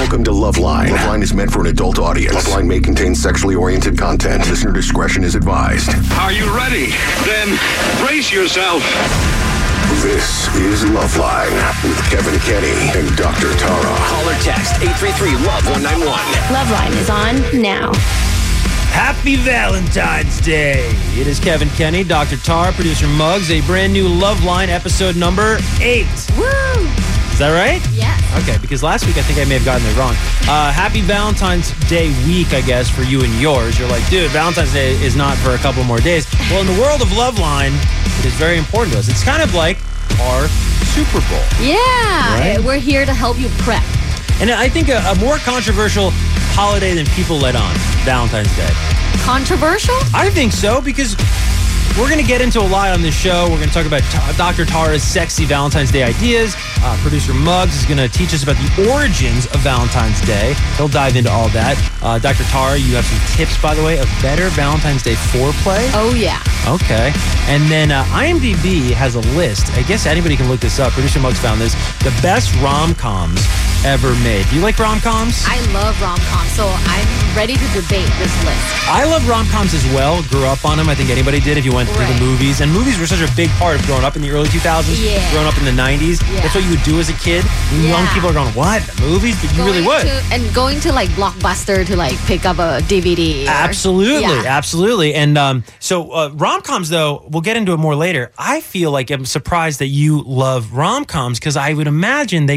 Welcome to Loveline. Loveline is meant for an adult audience. Loveline may contain sexually oriented content. Listener discretion is advised. Are you ready? Then brace yourself. This is Loveline with Kevin Kenny and Dr. Tara. Call or text 833-LOVE-191. Loveline is on now. Happy Valentine's Day. It is Kevin Kenny, Dr. Tara, producer Muggs, a brand new Loveline episode number 8. Woo! Is that right? Yes. Okay, because last week I think I may have gotten it wrong. Happy Valentine's Day week, I guess, for you and yours. You're like, dude, Valentine's Day is not for a couple more days. Well, in the world of Loveline, it is very important to us. It's kind of like our Super Bowl. Yeah. Right? We're here to help you prep. And I think a more controversial holiday than people let on, Valentine's Day. Controversial? I think so, because we're going to get into a lot on this show. We're going to talk about Dr. Tara's sexy Valentine's Day ideas. Producer Muggs is going to teach us about the origins of Valentine's Day. He'll dive into all that. Dr. Tara, you have some tips, by the way, of better Valentine's Day foreplay. Oh, yeah. Okay. And then IMDb has a list. I guess anybody can look this up. Producer Muggs found this. The best rom-coms ever made. Do you like rom-coms? I love rom-coms, so I'm ready to debate this list. I love rom-coms as well. Grew up on them. I think anybody did if you went through the movies. And movies were such a big part of growing up in the early 2000s. Yeah. Growing up in the 90s. Yeah. That's what you would do as a kid. And young people are going, what? The movies? But you really would. Going to like Blockbuster to like pick up a DVD. Absolutely. And so rom-coms, though, we'll get into it more later. I feel like I'm surprised that you love rom-coms because I would imagine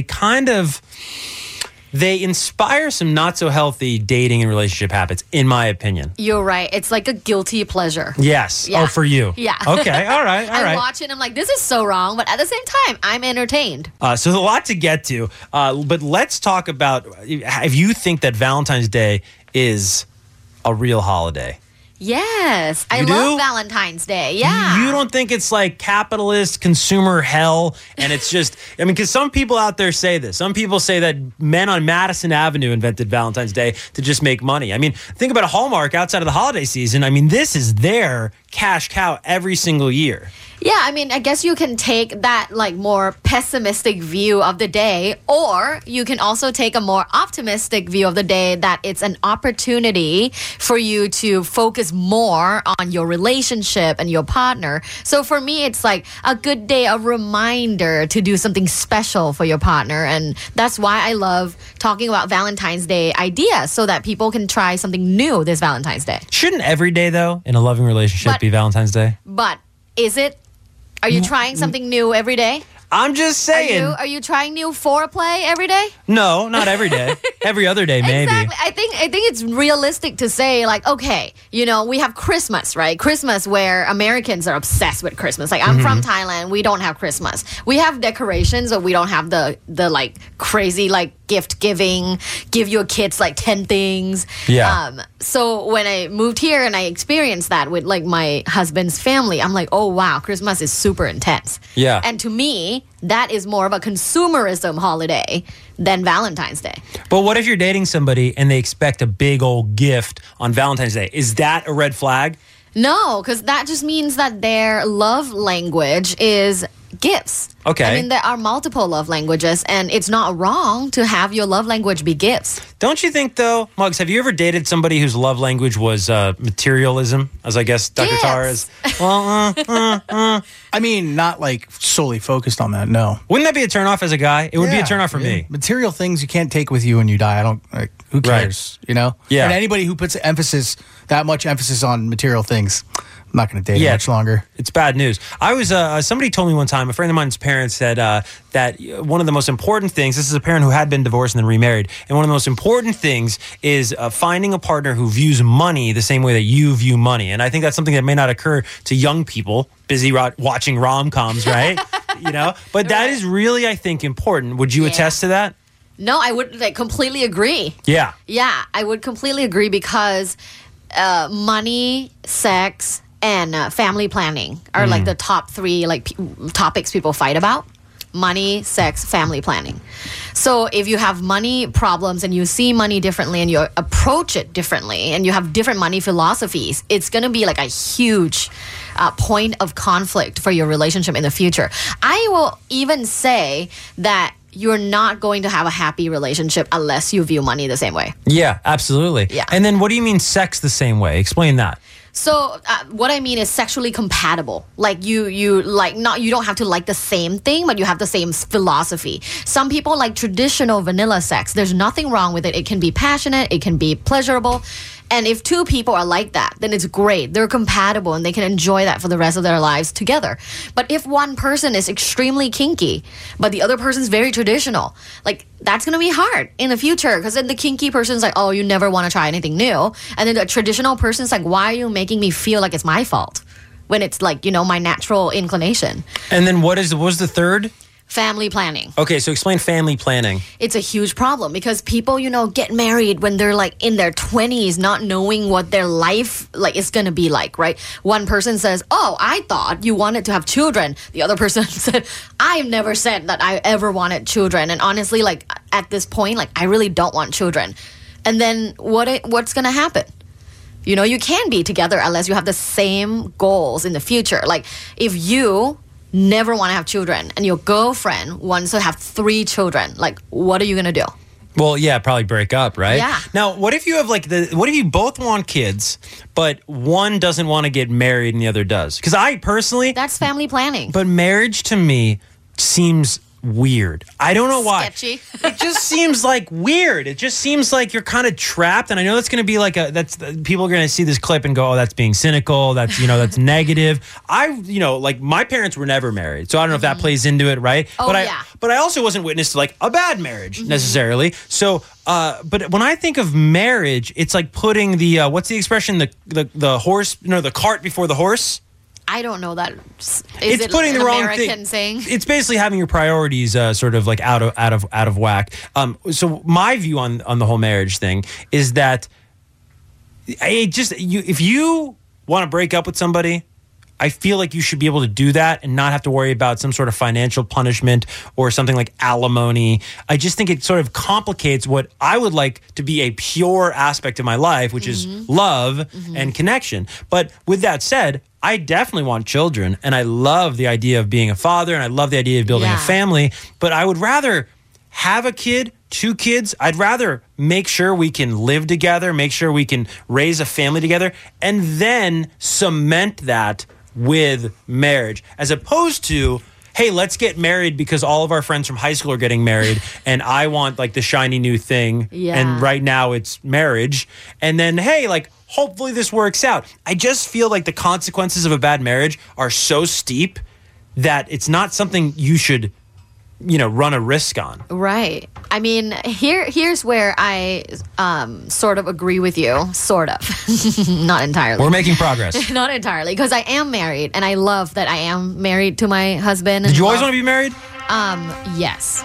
they inspire some not so healthy dating and relationship habits, in my opinion. You're right. It's like a guilty pleasure. Yes. Yeah. Oh, for you. Yeah. Okay. All right. I watch it and I'm like, this is so wrong. But at the same time, I'm entertained. So there's a lot to get to. But let's talk about if you think that Valentine's Day is a real holiday. Yes. I love Valentine's Day. Yeah. You don't think it's like capitalist consumer hell? And it's just, I mean, because some people out there say this. Some people say that men on Madison Avenue invented Valentine's Day to just make money. I mean, think about a Hallmark outside of the holiday season. I mean, this is their cash cow every single year. Yeah, I mean, I guess you can take that like more pessimistic view of the day, or you can also take a more optimistic view of the day that it's an opportunity for you to focus more on your relationship and your partner. So for me, it's like a good day, a reminder to do something special for your partner. And that's why I love talking about Valentine's Day ideas so that people can try something new this Valentine's Day. Shouldn't every day, though, in a loving relationship be Valentine's Day? But is it? Are you trying something new every day? I'm just saying. Are you trying new foreplay every day? No, not every day. Every other day, maybe. Exactly. I think it's realistic to say, like, okay, you know, we have Christmas, right? Christmas, where Americans are obsessed with Christmas. Like, I'm from Thailand. We don't have Christmas. We have decorations, but we don't have the like crazy like gift giving. Give your kids like 10 things. Yeah. So when I moved here and I experienced that with like my husband's family, I'm like, oh wow, Christmas is super intense. Yeah. And to me, that is more of a consumerism holiday than Valentine's Day. But what if you're dating somebody and they expect a big old gift on Valentine's Day? Is that a red flag? No, because that just means that their love language is gifts. Okay. I mean, there are multiple love languages, and it's not wrong to have your love language be gifts. Don't you think, though, Muggs, have you ever dated somebody whose love language was materialism, as I guess Dr. Tara is? Well, I mean, not like solely focused on that, no. Wouldn't that be a turnoff as a guy? It would be a turnoff for me. Material things you can't take with you when you die. I don't, like, who cares, you know? Yeah. And anybody who puts that much emphasis on material things, I'm not going to date much longer. It's bad news. I was somebody told me one time, a friend of mine's parents said that one of the most important things, this is a parent who had been divorced and then remarried, and one of the most important things is finding a partner who views money the same way that you view money. And I think that's something that may not occur to young people busy watching rom-coms, right? You know, but that is really, I think, important. Would you attest to that? No, I would completely agree. Yeah. Yeah, I would completely agree because money, sex, and family planning are like the top 3 topics people fight about. Money, sex, family planning. So if you have money problems and you see money differently and you approach it differently and you have different money philosophies, it's going to be like a huge point of conflict for your relationship in the future. I will even say that you're not going to have a happy relationship unless you view money the same way. Yeah, absolutely. Yeah. And then what do you mean sex the same way? Explain that. So what I mean is sexually compatible. Like you like not you don't have to like the same thing, but you have the same philosophy. Some people like traditional vanilla sex. There's nothing wrong with it. It can be passionate, it can be pleasurable. And if two people are like that, then it's great. They're compatible and they can enjoy that for the rest of their lives together. But if one person is extremely kinky, but the other person's very traditional, like that's going to be hard in the future because then the kinky person's like, oh, you never want to try anything new. And then the traditional person's like, why are you making me feel like it's my fault when it's like, you know, my natural inclination? And then what was the third? Family planning. Okay, so explain family planning. It's a huge problem because people, you know, get married when they're like in their 20s, not knowing what their life like is going to be like, right? One person says, oh, I thought you wanted to have children. The other person said, I've never said that I ever wanted children. And honestly, like at this point, like I really don't want children. And then what's going to happen? You know, you can be together unless you have the same goals in the future. Like if you never want to have children and your girlfriend wants to have 3 children, like what are you gonna do? Well, yeah, probably break up, right? Yeah. Now, what if you have what if you both want kids, but one doesn't want to get married and the other does? Because I personally, that's family planning. But marriage to me seems weird. I don't know why. Sketchy. It just seems like weird. It just seems like you're kind of trapped. And I know that's going to be like people are going to see this clip and go, oh, that's being cynical. That's, that's negative. Like my parents were never married. So I don't know if that plays into it, right? Oh, but I also wasn't witness to like a bad marriage necessarily. So, but when I think of marriage, it's like putting the, what's the expression? The horse, the cart before the horse. I don't know that. It's putting the wrong American thing. saying? It's basically having your priorities sort of like out of whack. So my view on the whole marriage thing is that if you want to break up with somebody, I feel like you should be able to do that and not have to worry about some sort of financial punishment or something like alimony. I just think it sort of complicates what I would like to be a pure aspect of my life, which is love and connection. But with that said, I definitely want children, and I love the idea of being a father, and I love the idea of building a family, but I would rather have a kid, 2 kids. I'd rather make sure we can live together, make sure we can raise a family together, and then cement that with marriage, as opposed to, hey, let's get married because all of our friends from high school are getting married and I want like the shiny new thing. Yeah. And right now it's marriage. And then, hey, like, hopefully this works out. I just feel like the consequences of a bad marriage are so steep that it's not something you should, run a risk on. Right. I mean, here's where I sort of agree with you. Sort of. Not entirely. We're making progress. Not entirely. Because I am married, and I love that I am married to my husband. Did you always want to be married? Yes.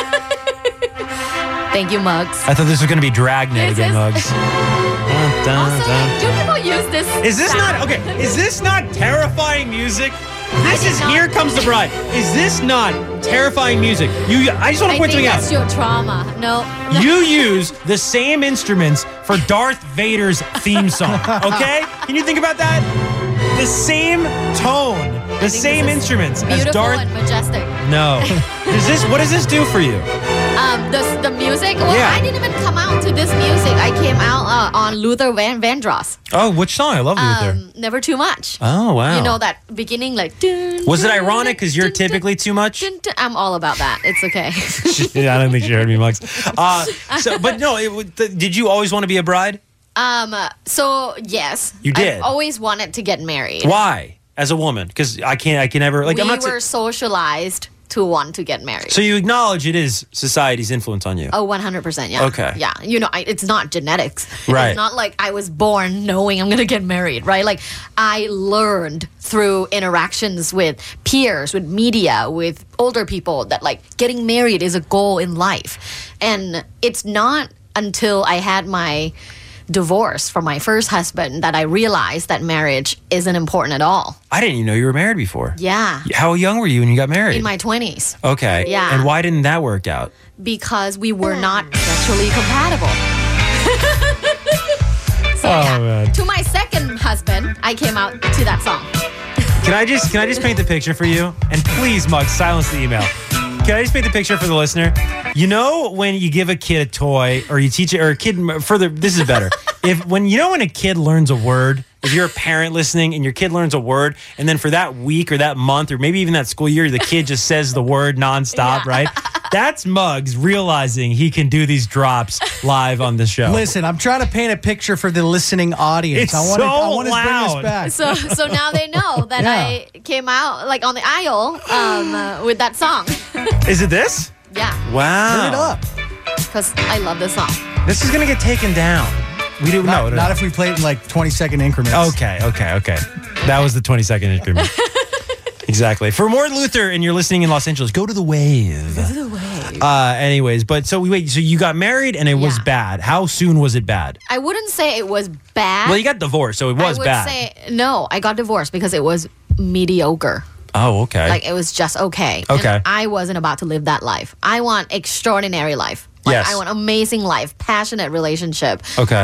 Thank you, Muggs. I thought this was going to be Dragnet again, Muggs. Also, do people use this? Is this not terrifying music? This is Here Comes the Bride. Is this not terrifying music? I just want to point something out. That's your trauma. No. You use the same instruments for Darth Vader's theme song. Okay? Can you think about that? The same tone, the same instruments as Darth. Beautiful and majestic. No. What does this do for you? The music? Well, Yeah. I didn't even come out to this music. I came out on Luther Vandross. Oh, which song? I love Luther. Never Too Much. Oh, wow. You know that beginning like... Dun, Was it dun, ironic because you're dun, dun, typically too much? dun, dun. I'm all about that. It's okay. Yeah, I don't think she heard me, Muggs. But no, did you always want to be a bride? So yes. You did? I've always wanted to get married. Why? As a woman? Because I can never... Like, We were socialized to want to get married. So you acknowledge it is society's influence on you? Oh, 100%, yeah. Okay. Yeah, it's not genetics. Right. It's not like I was born knowing I'm going to get married, right? Like, I learned through interactions with peers, with media, with older people that, like, getting married is a goal in life. And it's not until I had my divorce from my first husband that I realized that marriage isn't important at all. I didn't even know you were married before. Yeah. How young were you when you got married? In my 20s. Okay. Yeah. And why didn't that work out? Because we were not sexually compatible. So man. to my second husband, I came out to that song. Can I just paint the picture for you? And please, Muggs, silence the email. Can I just paint the picture for the listener? You know when you give a kid a toy or you teach it, or a kid further, this is better. When a kid learns a word, if you're a parent listening and your kid learns a word, and then for that week or that month or maybe even that school year, the kid just says the word nonstop, right? That's Muggs realizing he can do these drops live on the show. Listen, I'm trying to paint a picture for the listening audience. I want to bring this back. So now they know that I came out like on the aisle with that song. Is it this? Yeah. Wow. Turn it up. Because I love this song. This is going to get taken down. We do Not if we play it in like 20-second increments. Okay. That was the 20-second increment. Exactly. For more Luther and you're listening in Los Angeles, go to The Wave. Go to The Wave. Anyways, so you got married and it was bad. How soon was it bad? I wouldn't say it was bad. Well, you got divorced, so it was bad. I would say, no, I got divorced because it was mediocre. Oh, okay. Like, it was just okay. Okay. And I wasn't about to live that life. I want extraordinary life. Like, yes. I want amazing life, passionate relationship. Okay.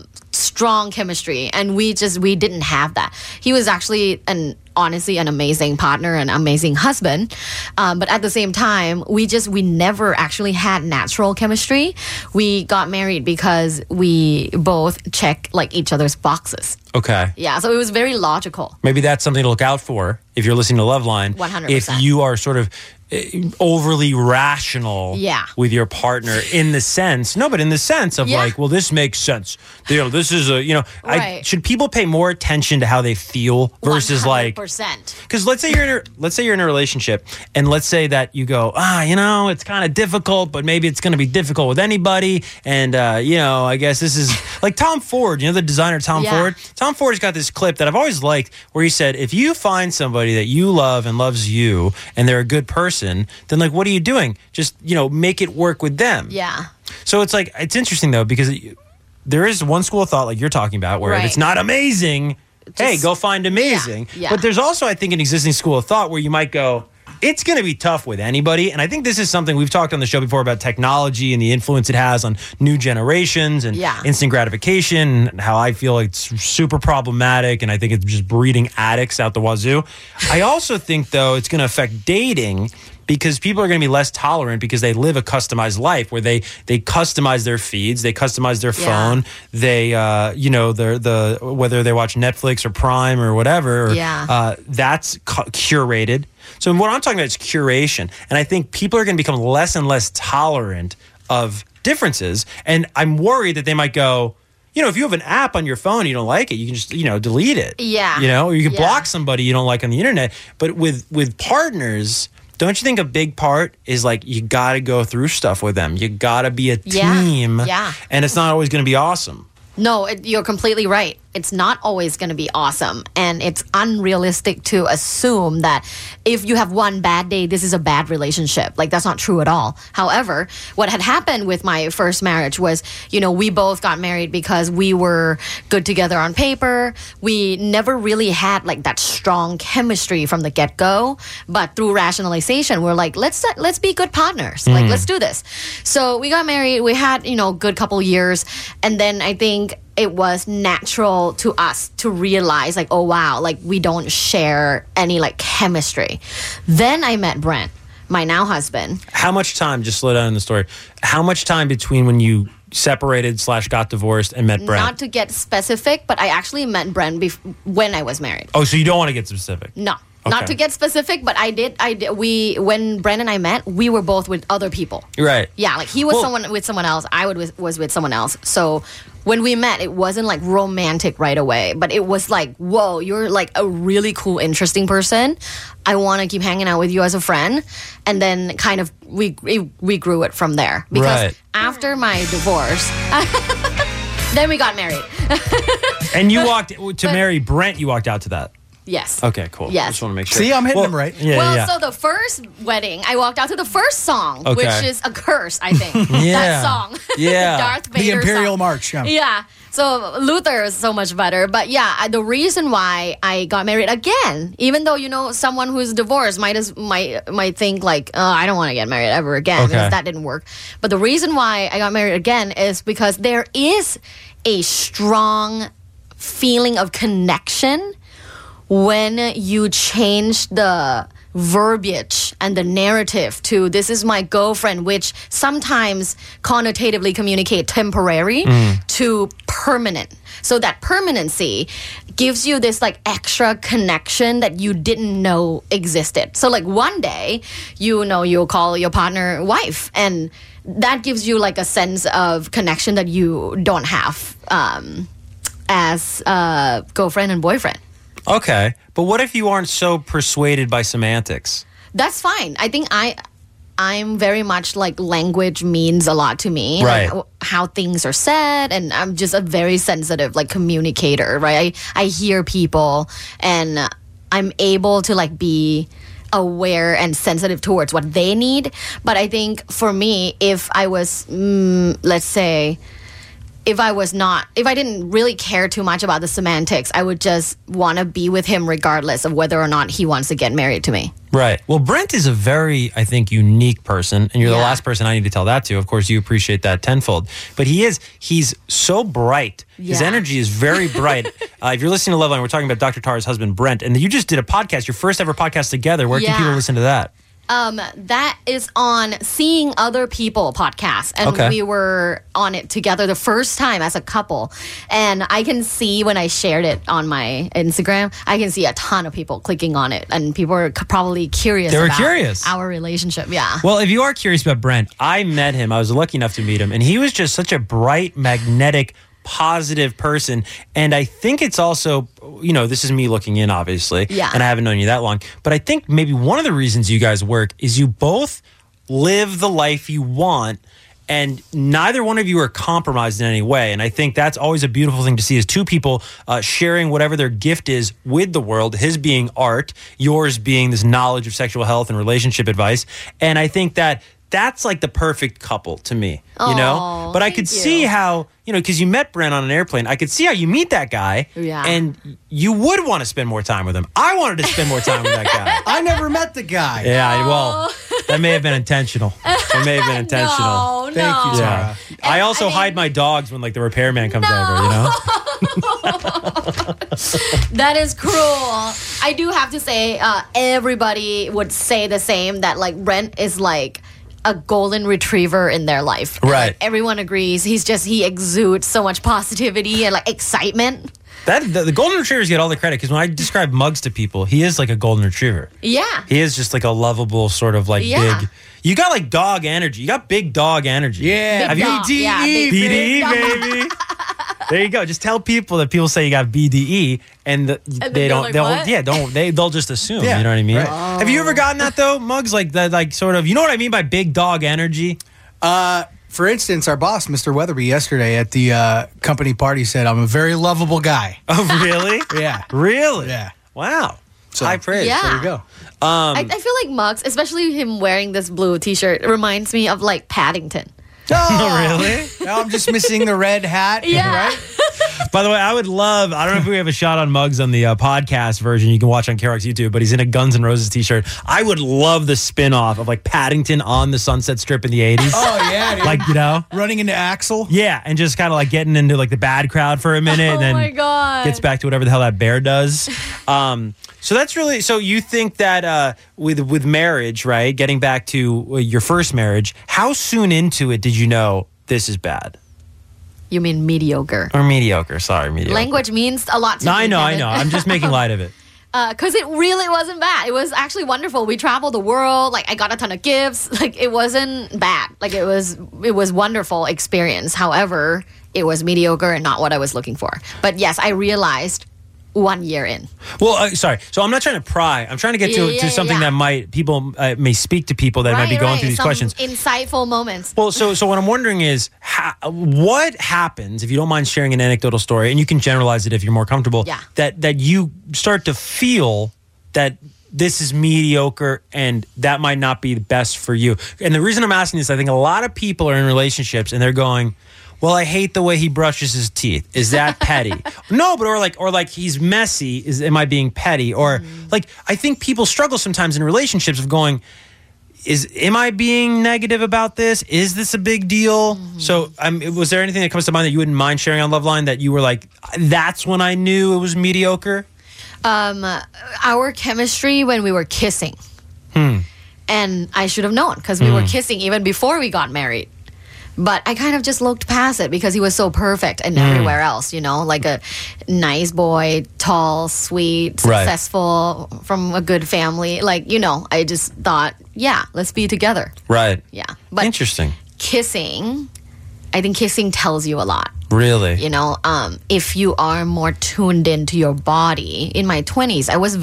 Strong chemistry. And we didn't have that. He was actually honestly an amazing partner, an amazing husband. But at the same time, we never actually had natural chemistry. We got married because we both check like each other's boxes. Okay. Yeah, so it was very logical. Maybe that's something to look out for if you're listening to Loveline. 100%. If you are sort of overly rational with your partner in the sense of like, well, this makes sense. This is right. should people pay more attention to how they feel versus 100%. like, because let's say you're in a relationship and let's say that you go, it's kind of difficult, but maybe it's going to be difficult with anybody. And, I guess this is like Tom Ford, the designer Tom Ford. Tom Ford's got this clip that I've always liked where he said, if you find somebody that you love and loves you and they're a good person, then like, what are you doing? Just, make it work with them. Yeah. So it's like, it's interesting though, because there is one school of thought like you're talking about where if it's not amazing, hey, go find amazing. Yeah. But there's also, I think, an existing school of thought where you might go, it's going to be tough with anybody. And I think this is something we've talked on the show before about technology and the influence it has on new generations and instant gratification and how I feel like it's super problematic. And I think it's just breeding addicts out the wazoo. I also think, though, it's going to affect dating because people are going to be less tolerant because they live a customized life where they customize their feeds, they customize their phone, they whether they watch Netflix or Prime or whatever, that's curated. So what I'm talking about is curation, and I think people are going to become less and less tolerant of differences, and I'm worried that they might go, if you have an app on your phone and you don't like it, you can just, delete it. Yeah. Or you can block somebody you don't like on the internet. But with partners, don't you think a big part is like you got to go through stuff with them? You got to be a team. Yeah. And it's not always going to be awesome. No, you're completely right. It's not always going to be awesome. And it's unrealistic to assume that if you have one bad day, this is a bad relationship. Like, that's not true at all. However, what had happened with my first marriage was, we both got married because we were good together on paper. We never really had like that strong chemistry from the get-go. But through rationalization, we're like, let's be good partners. Like, let's do this. So we got married. We had, good couple years. And then I think it was natural to us to realize like, oh wow, like we don't share any like chemistry. Then I met Brent, my now husband. How much time, just slow down in the story, how much time between when you separated / got divorced and met Brent? Not to get specific, but I actually met Brent when I was married. Oh, so you don't want to get specific? No. Okay. Not to get specific, but I did. When Brent and I met, we were both with other people. Right. Yeah, like he was with someone else. I was with someone else. So when we met, it wasn't like romantic right away, but it was like, whoa, you're like a really cool, interesting person. I want to keep hanging out with you as a friend. And then kind of we grew it from there. Because after my divorce, then we got married. And you marry Brent, you walked out to that. Yes. Okay, cool. Yes. I just want to make sure. See, I'm hitting them right. Yeah, so the first wedding, I walked out to the first song, which is a curse, I think. That song. Yeah. Darth Vader the Imperial song. March. Yeah. So Luther is so much better. But yeah, the reason why I got married again, even though, someone who's divorced might think like, oh, I don't want to get married ever again because that didn't work. But the reason why I got married again is because there is a strong feeling of connection when you change the verbiage and the narrative to this is my girlfriend, which sometimes connotatively communicate temporary to permanent. So that permanency gives you this like extra connection that you didn't know existed. So like one day, you'll call your partner wife, and that gives you like a sense of connection that you don't have as girlfriend and boyfriend. Okay. But what if you aren't so persuaded by semantics? That's fine. I think I'm very much like language means a lot to me. Right. Like how things are said, and I'm just a very sensitive like communicator, right? I hear people and I'm able to like be aware and sensitive towards what they need. But I think for me, if I was, let's say, if I didn't really care too much about the semantics, I would just want to be with him regardless of whether or not he wants to get married to me. Right. Well, Brent is a very, I think, unique person, and you're the Yeah. last person I need to tell that to. Of course, you appreciate that tenfold. But he's so bright. His Yeah. energy is very bright. If you're listening to Loveline, we're talking about Dr. Tara's husband, Brent, and you just did a podcast, your first ever podcast together. Where can Yeah. people listen to that? That is on Seeing Other People podcast. And Okay. we were on it together the first time as a couple. And I can see when I shared it on my Instagram, I can see a ton of people clicking on it. And people are probably curious They were about curious. our relationship. Yeah. Well, if you are curious about Brent, I met him. I was lucky enough to meet him, and he was just such a bright, magnetic, positive person. And I think it's also, this is me looking in, obviously, Yeah. and I haven't known you that long, but I think maybe one of the reasons you guys work is you both live the life you want, and neither one of you are compromised in any way. And I think that's always a beautiful thing to see, is two people sharing whatever their gift is with the world, his being art, yours being this knowledge of sexual health and relationship advice. And I think that's like the perfect couple to me, Aw, But I could thank see you. how, because you met Brent on an airplane, I could see how you meet that guy, Yeah. and you would want to spend more time with him. I wanted to spend more time with that guy. I never met the guy. Yeah, well, that may have been intentional. It may have been intentional. No, Thank you, no. Tara. Yeah. I also hide my dogs when like the repairman comes over, That is cruel. I do have to say, everybody would say the same, that like Brent is like a golden retriever in their life. And, Right. like, everyone agrees. He exudes so much positivity and like excitement. The golden retrievers get all the credit, because when I describe Muggs to people, he is like a golden retriever. Yeah. He is just like a lovable sort of like Yeah. big. You got like dog energy. You got big dog energy. Yeah. Have Big you dog. Yeah, big- BDE, big dog. baby? There you go. Just tell people that people say you got BDE, and they they're don't. like, they'll "What?" they'll just assume. Yeah, You know what I mean? right. Have you ever gotten that though, Muggs? Like that, like sort of. You know what I mean by big dog energy? For instance, our boss, Mr. Weatherby, yesterday at the company party said, I'm a very lovable guy. Oh, really? Yeah. Really? Yeah. Wow. So, High praise. Yeah. There you go. I feel like Muggs, especially him wearing this blue t-shirt, reminds me of like Paddington. Oh, really? Now I'm just missing the red hat. Yeah. Right? By the way, I don't know if we have a shot on Muggs on the podcast version you can watch on KROX YouTube, but he's in a Guns N' Roses t-shirt. I would love the spin-off of like Paddington on the Sunset Strip in the 80s. Oh, yeah. Dude. Like, running into Axel. yeah, and just kind of like getting into like the bad crowd for a minute, and Oh then my God. gets back to whatever the hell that bear does. So that's really, so you think that with marriage, right, getting back to your first marriage, how soon into it did you know this is bad? You mean mediocre? Or mediocre, sorry, mediocre. Language means a lot to No, me. I know. Kevin. I'm just making light of it. Because it really wasn't bad. It was actually wonderful. We traveled the world. Like I got a ton of gifts. Like it wasn't bad. Like it was wonderful experience. However, it was mediocre and not what I was looking for. But yes, I realized 1 year in. Well, sorry. So I'm not trying to pry. I'm trying to get to something that people may speak to people that might be going through these Some questions. insightful moments. Well, so what I'm wondering is what happens, if you don't mind sharing an anecdotal story, and you can generalize it if you're more comfortable, Yeah. that you start to feel that this is mediocre and that might not be the best for you. And the reason I'm asking this, I think a lot of people are in relationships and they're going, well, I hate the way he brushes his teeth. Is that petty? No, but or like he's messy. Am I being petty? Or like I think people struggle sometimes in relationships of going, am I being negative about this? Is this a big deal? So was there anything that comes to mind that you wouldn't mind sharing on Loveline that you were like, that's when I knew it was mediocre? Our chemistry when we were kissing. And I should have known because we were kissing even before we got married. But I kind of just looked past it because he was so perfect and everywhere else, you know, like a nice boy, tall, sweet, Right. successful, from a good family. Like, you know, I just thought, yeah, let's be together. Right. Yeah. But Interesting. kissing, I think kissing tells you a lot. Really? You know, if you are more tuned into your body. In my 20s, I was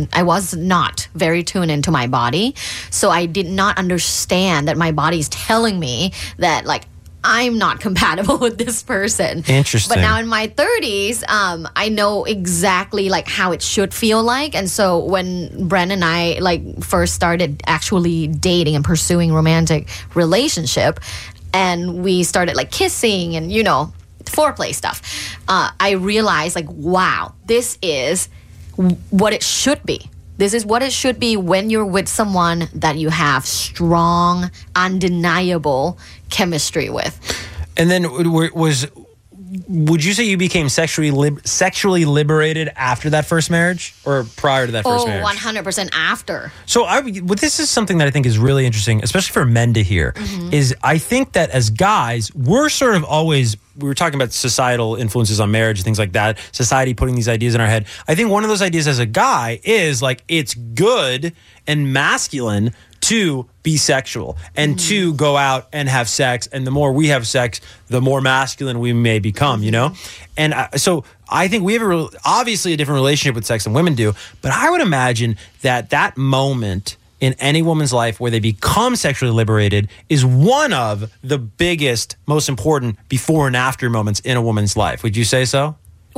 not very tuned into my body. So I did not understand that my body is telling me that, like, I'm not compatible with this person. Interesting. But now in my 30s, I know exactly like how it should feel like. And so when Bren and I like first started actually dating and pursuing romantic relationship, and we started like kissing and, you know, foreplay stuff, I realized like, wow, this is what it should be. This is what it should be when you're with someone that you have strong, undeniable chemistry with. And then would you say you became sexually liberated after that first marriage or prior to that first marriage? 100% after. So this is something that I think is really interesting, especially for men to hear, is I think that as guys, we're sort of always, we were talking about societal influences on marriage and things like that, society putting these ideas in our head. I think one of those ideas as a guy is like, it's good and masculine to be sexual and to go out and have sex. And the more we have sex, the more masculine we may become, you know? And so I think we have obviously a different relationship with sex than women do. But I would imagine that moment in any woman's life where they become sexually liberated is one of the biggest, most important before and after moments in a woman's life. Would you say so?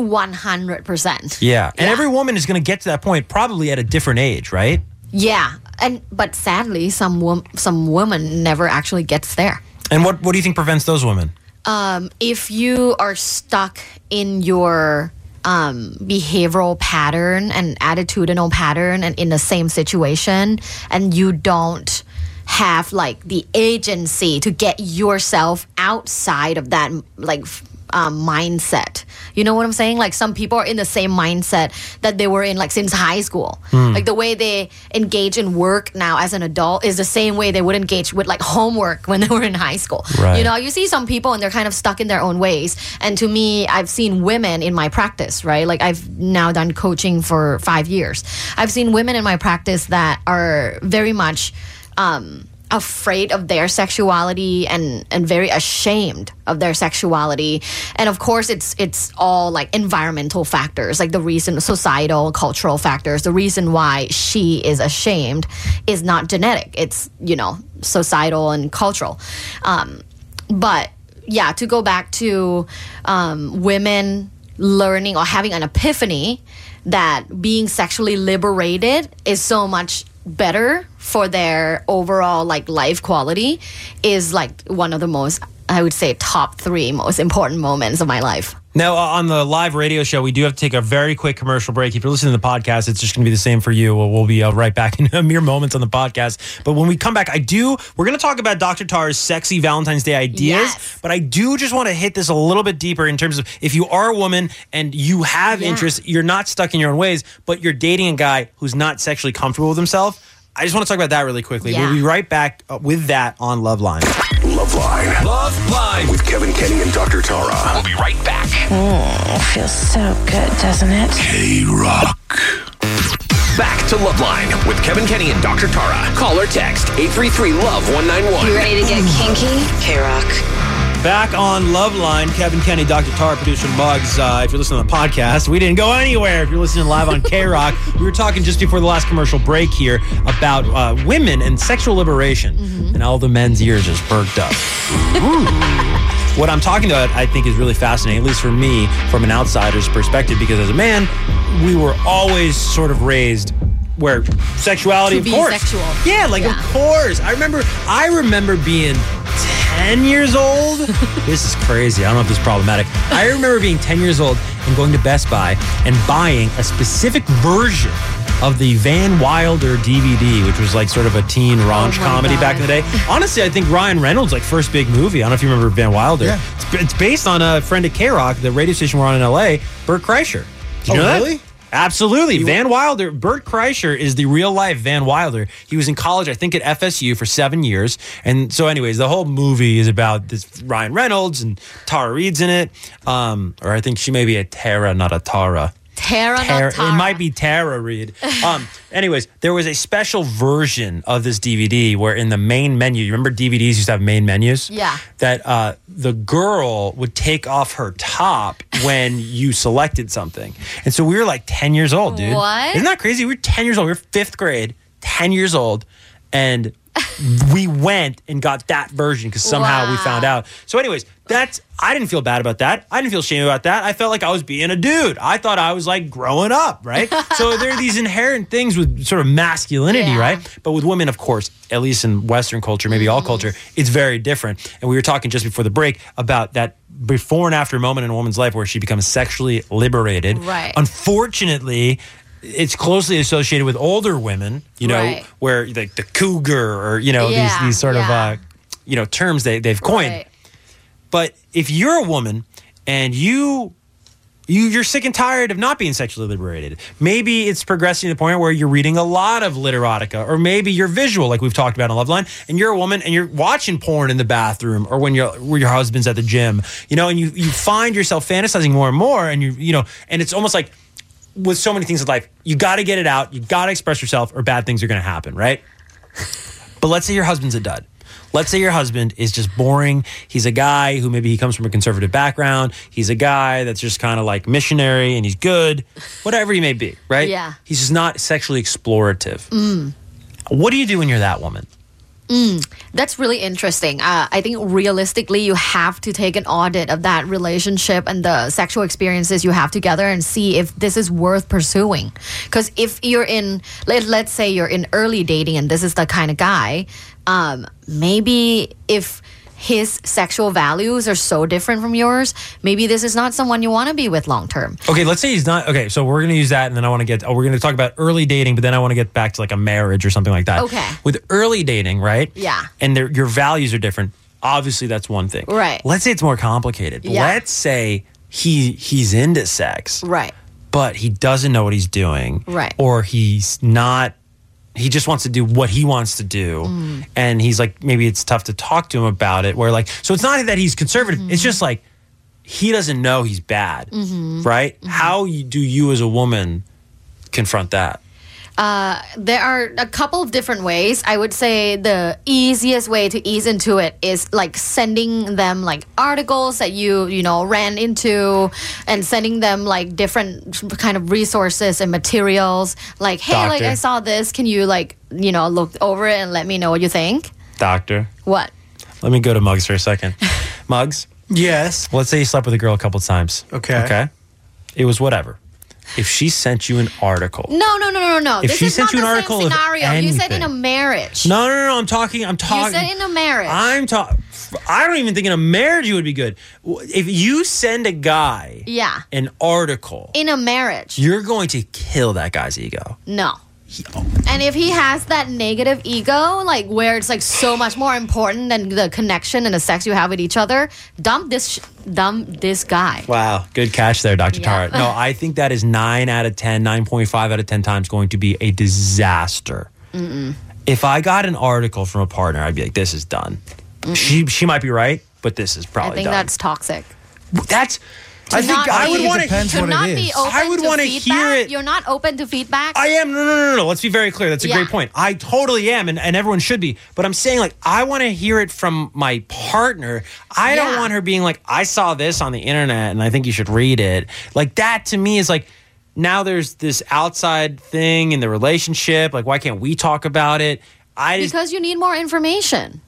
100%. Yeah. And every woman is going to get to that point probably at a different age, right? Yeah. But sadly, some woman never actually gets there. And what do you think prevents those women? If you are stuck in your behavioral pattern and attitudinal pattern and in the same situation, and you don't have like the agency to get yourself outside of that like mindset. You know what I'm saying? Like some people are in the same mindset that they were in like since high school. Like the way they engage in work now as an adult is the same way they would engage with like homework when they were in high school. Right. You know, you see some people and they're kind of stuck in their own ways. And to me, I've seen women in my practice, right? Like I've now done coaching for 5 years. I've seen women in my practice that are very much afraid of their sexuality and very ashamed of their sexuality. And of course it's all like environmental factors, like the reason, societal, cultural factors. The reason why she is ashamed is not genetic. It's, you know, societal and cultural. But yeah, to go back to women learning or having an epiphany that being sexually liberated is so much better for their overall like life quality is like one of the most, I would say, top 3 most important moments of my life. Now, on the live radio show, we do have to take a very quick commercial break. If you're listening to the podcast, it's just going to be the same for you. We'll be right back in mere moments on the podcast. But when we come back, we're going to talk about Dr. Tara's sexy Valentine's Day ideas. Yes. But I do just want to hit this a little bit deeper in terms of if you are a woman and you have interest, you're not stuck in your own ways, but you're dating a guy who's not sexually comfortable with himself. I just want to talk about that really quickly. Yeah. We'll be right back with that on Loveline. Loveline. Loveline. With Kevin Kenny and Dr. Tara. We'll be right back. Feels so good, doesn't it? K-Rock. Back to Loveline with Kevin Kenny and Dr. Tara. Call or text 833-LOVE-191. You ready to get kinky? K-Rock. Back on Loveline, Kevin Kenny, Dr. Tara, producer Muggs. If you're listening to the podcast, we didn't go anywhere. If you're listening live on K-Rock, we were talking just before the last commercial break here about women and sexual liberation. And all the men's ears just perked up. What I'm talking about, I think, is really fascinating, at least for me, from an outsider's perspective, because as a man, we were always sort of raised where sexuality, To of be course. sexual. Yeah, like, of course. I remember being 10 years old. This is crazy. I don't know if this is problematic. I remember being 10 years old and going to Best Buy and buying a specific version of the Van Wilder DVD, which was like sort of a teen raunch comedy back in the day. Honestly, I think Ryan Reynolds' like first big movie. I don't know if you remember Van Wilder. Yeah. It's based on a friend at K-Rock, the radio station we're on in LA, Bert Kreischer. Did you know that? Really? Absolutely. Van Wilder, Bert Kreischer is the real life Van Wilder. He was in college, I think, at FSU for 7 years. And so anyways, the whole movie is about this Ryan Reynolds and Tara Reid's in it. Or I think she may be a Tara, not a Tara. Tara, not Tara. It might be Tara Reid. Anyways, there was a special version of this DVD where in the main menu, you remember DVDs used to have main menus? Yeah. That the girl would take off her top when you selected something. And so we were like 10 years old, dude. What? Isn't that crazy? We were 10 years old. We were 5th grade, 10 years old. And we went and got that version because somehow we found out. So anyways, I didn't feel bad about that. I didn't feel shame about that. I felt like I was being a dude. I thought I was like growing up, right? So there are these inherent things with sort of masculinity, right? But with women, of course, at least in Western culture, maybe all culture, it's very different. And we were talking just before the break about that before and after moment in a woman's life where she becomes sexually liberated. Right. Unfortunately, it's closely associated with older women, you know, where like the cougar or, you know, these sort of, you know, terms they've coined. Right. But if you're a woman and you're sick and tired of not being sexually liberated, maybe it's progressing to the point where you're reading a lot of literotica, or maybe you're visual, like we've talked about on Loveline, and you're a woman and you're watching porn in the bathroom or when your husband's at the gym, you know, and you find yourself fantasizing more and more, and you know, and it's almost like with so many things in life, you got to get it out, you got to express yourself, or bad things are going to happen, right? But let's say your husband's a dud. Let's say your husband is just boring. He's a guy who maybe he comes from a conservative background. He's a guy that's just kind of like missionary and he's good, whatever he may be, right? Yeah. He's just not sexually explorative. What do you do when you're that woman? That's really interesting. I think realistically, you have to take an audit of that relationship and the sexual experiences you have together and see if this is worth pursuing. Because if you're in, let's say you're in early dating and this is the kind of guy, maybe if his sexual values are so different from yours, maybe this is not someone you want to be with long term. Okay, let's say he's not. Okay, so we're going to use that, and then I want to we're going to talk about early dating, but then I want to get back to like a marriage or something like that. Okay. With early dating, right? Yeah. And your values are different. Obviously, that's one thing. Right. Let's say it's more complicated. Yeah. Let's say he's into sex. Right. But he doesn't know what he's doing. Right. Or he's not. He just wants to do what he wants to do. And he's like, maybe it's tough to talk to him about it. Where like, so it's not that he's conservative. It's just like, he doesn't know he's bad. Right? How do you as a woman confront that? There are a couple of different ways. I would say the easiest way to ease into it is like sending them like articles that you know ran into, and sending them like different kind of resources and materials. Like, hey, like I saw this. Can you like, you know, look over it and let me know what you think? Doctor. What? Let me go to Muggs for a second. Muggs? Yes. Let's say you slept with a girl a couple times. Okay. Okay. It was whatever. If she sent you an article. No. If This she is sent not you the an same article of scenario. You said in a anything. marriage. No. I'm talking. You said in a marriage. I don't even think in a marriage it would be good. If you send a guy an article in a marriage. you're going to kill that guy's ego. No. And if he has that negative ego, like where it's like so much more important than the connection and the sex you have with each other, dump this guy. Wow, good catch there, Dr. Yeah. Tara. No, I think that is 9 out of 10, 9.5 out of 10 times going to be a disaster. If I got an article from a partner, I'd be like, this is done. She might be right, but this is probably I think done. that's toxic. I think I would want to. depends To what it not is. be open I would to wanna feedback. hear it. You're not open to feedback. I am. No. Let's be very clear. That's a Yeah. great point. I totally am, and everyone should be. But I'm saying, like, I want to hear it from my partner. I don't Yeah. want her being like, I saw this on the internet, and I think you should read it. Like, that to me is like, now there's this outside thing in the relationship. Like, why can't we talk about it? Because you need more information.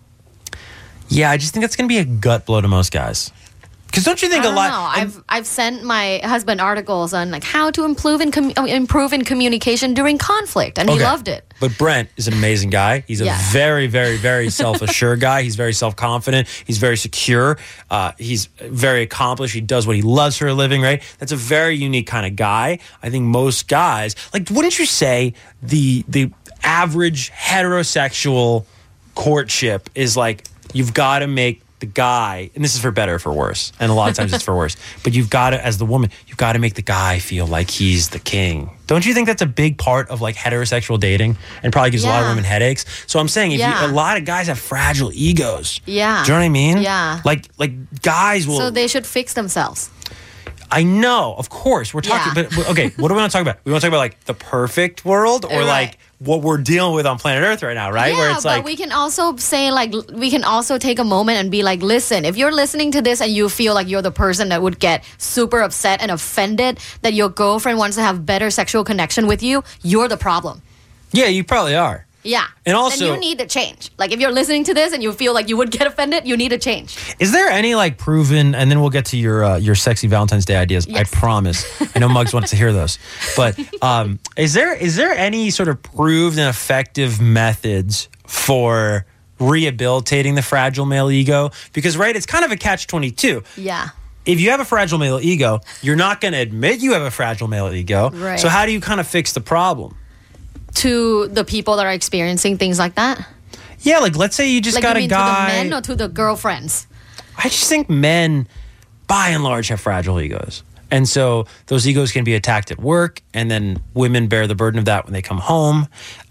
I just think that's going to be a gut blow to most guys. Because don't you think I a don't lot? know. I've sent my husband articles on like how to improve in communication during conflict, and he loved it. But Brent is an amazing guy. He's a very, very, very self-assured guy. He's very self-confident. He's very secure. He's very accomplished. He does what he loves for a living, right? That's a very unique kind of guy. I think most guys, like, wouldn't you say the average heterosexual courtship is like, you've got to make the guy, and this is for better or for worse, and a lot of times it's for worse, but you've got to, as the woman, you've got to make the guy feel like he's the king. Don't you think that's a big part of like heterosexual dating and probably gives a lot of Yeah. women headaches? So I'm saying, Yeah. a lot of guys have fragile egos. Yeah. Do you know what I mean? Yeah. Like guys will. So they should fix themselves. I know, of course, we're talking, Yeah. but okay, what do we want to talk about? We want to talk about like the perfect world, or Right. like what we're dealing with on planet Earth right now, right? Yeah, Where it's but like, we can also say like we can also take a moment and be like, listen, if you're listening to this and you feel like you're the person that would get super upset and offended that your girlfriend wants to have better sexual connection with you, you're the problem. yeah, you probably are. Yeah. And also- then you need to change. Like if you're listening to this and you feel like you would get offended, you need to change. Is there any like proven? And then we'll get to your sexy Valentine's Day ideas. Yes. I promise. I know Muggs wants to hear those. But is there any sort of proved and effective methods for rehabilitating the fragile male ego? Because right, it's kind of a catch-22. Yeah. If you have a fragile male ego, you're not going to admit you have a fragile male ego. Right. So how do you kind of fix the problem? To the people that are experiencing things like that? Yeah, like let's say you just Like got you a mean guy. to the men or to the girlfriends? I just think men, by and large, have fragile egos. And so those egos can be attacked at work, and then women bear the burden of that when they come home.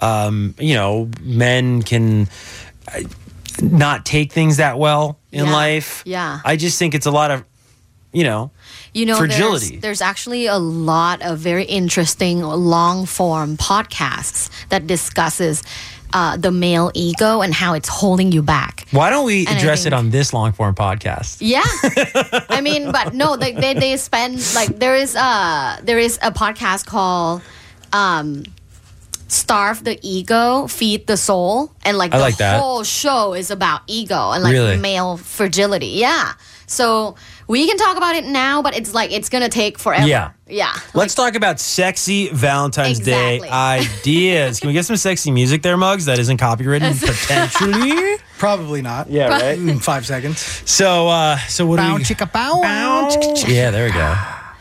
Men can not take things that well in Yeah. life. Yeah. I just think it's a lot of, fragility. There's actually a lot of very interesting long form podcasts that discusses the male ego and how it's holding you back. Why don't we And I address it think- on this long form podcast? Yeah, I mean, but no, they spend like there is a podcast called Starve the Ego, Feed the Soul, and like I the like that. whole show is about ego and like Really? male fragility. Yeah, so we can talk about it now, but it's like it's gonna take forever. Yeah. yeah. Let's talk about sexy Valentine's Day Exactly. ideas. Can we get some sexy music there, Muggs? That isn't copywritten, potentially. Probably not. Yeah, right. In 5 seconds. So what Bow, do we? chicka, bow. Yeah, there we go.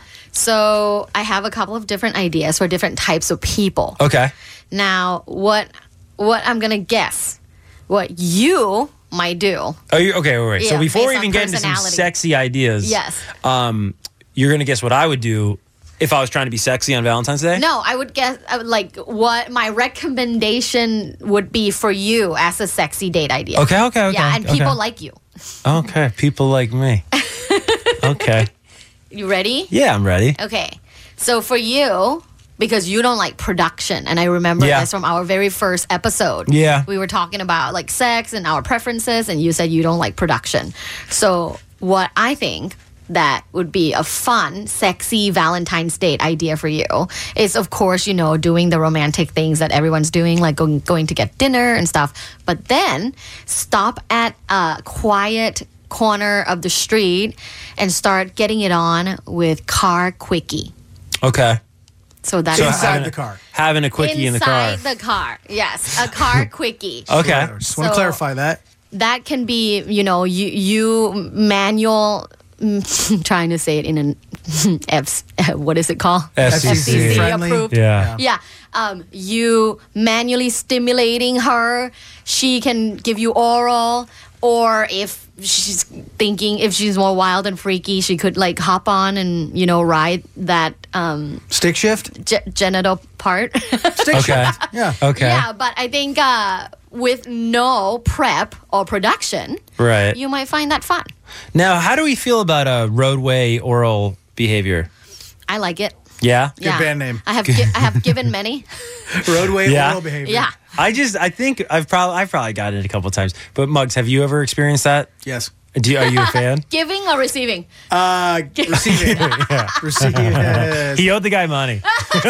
So I have a couple of different ideas for different types of people. Okay. Now, what I'm gonna guess, what you might do. Oh, you okay? Wait. So Yeah, before we based even on get into some personality. sexy ideas, Yes. You're gonna guess what I would do if I was trying to be sexy on Valentine's Day. No, I would guess like what my recommendation would be for you as a sexy date idea. Okay. Yeah, and people okay. like you. Okay, people like me. Okay. You ready? Yeah, I'm ready. Okay. So for you, because you don't like production, and I remember Yeah. this from our very first episode. Yeah. We were talking about like sex and our preferences, and you said you don't like production. So what I think that would be a fun, sexy Valentine's date idea for you is, of course, doing the romantic things that everyone's doing, like going to get dinner and stuff. But then stop at a quiet corner of the street and start getting it on with car quickie. Okay. So that's So Inside having- the car. Having a quickie in the car. Inside the car. Yes, a car quickie. Okay. Just want to So- clarify that. That can be, you manual. Trying to say it in an what is it called? FCC. Friendly. approved. Yeah. Yeah. You manually stimulating her. She can give you oral, or if she's thinking, if she's more wild and freaky, she could like hop on and ride that Stick shift? genital part. Stick Okay. shift. Yeah. Okay. Yeah, but I think with no prep or production, Right. you might find that fun. Now, how do we feel about roadway oral behavior? I like it. Yeah. Yeah. band name. I have given many. Roadway Yeah. oral behavior. Yeah. I think I've probably gotten it a couple of times. But Muggs, have you ever experienced that? Yes. Are you a fan? Giving or receiving? Receiving. Receiving. Yes. He owed the guy money.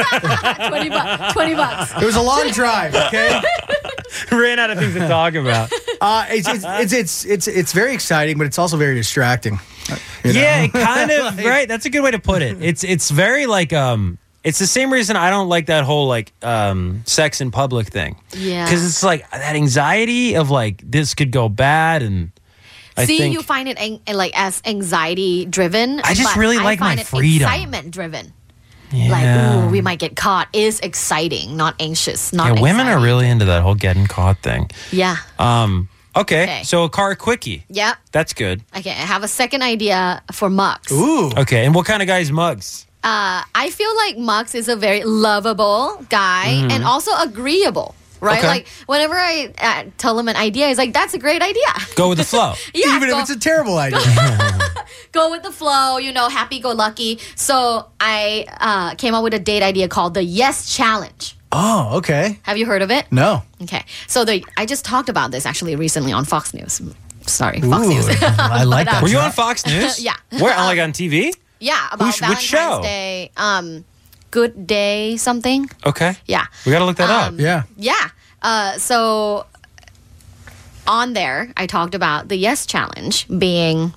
$20. It was a long drive, okay? Ran out of things to talk about. It's very exciting, but it's also very distracting. You know? Yeah, it kind of right. That's a good way to put it. It's very like it's the same reason I don't like that whole like sex in public thing. Yeah. Because it's like that anxiety of like this could go bad, and I See, think you find it like as anxiety driven. I just but really I like my find it freedom. Excitement driven. yeah. Like, ooh, we might get caught is exciting, not anxious. Not yeah, women are anxiety. really into that whole getting caught thing. Yeah. Okay, so a car quickie. Yep. That's good. Okay, I have a second idea for Mux. Ooh. Okay, and what kind of guy is Muggs? I feel like Mux is a very lovable guy and also agreeable. Right? Okay. Like, whenever I tell him an idea, he's like, that's a great idea. Go with the flow. Yeah, Even if it's a terrible idea. go with the flow, happy-go-lucky. So I came up with a date idea called the Yes Challenge. Oh, okay. Have you heard of it? No. Okay. So I just talked about this actually recently on Fox News. Sorry, Fox News. I like that. Were you on Fox News? Yeah. Where? On TV? Yeah, about Which Valentine's show? Day. Good Day something. Okay. Yeah. We got to look that up. Yeah. Yeah. So on there, I talked about the Yes Challenge being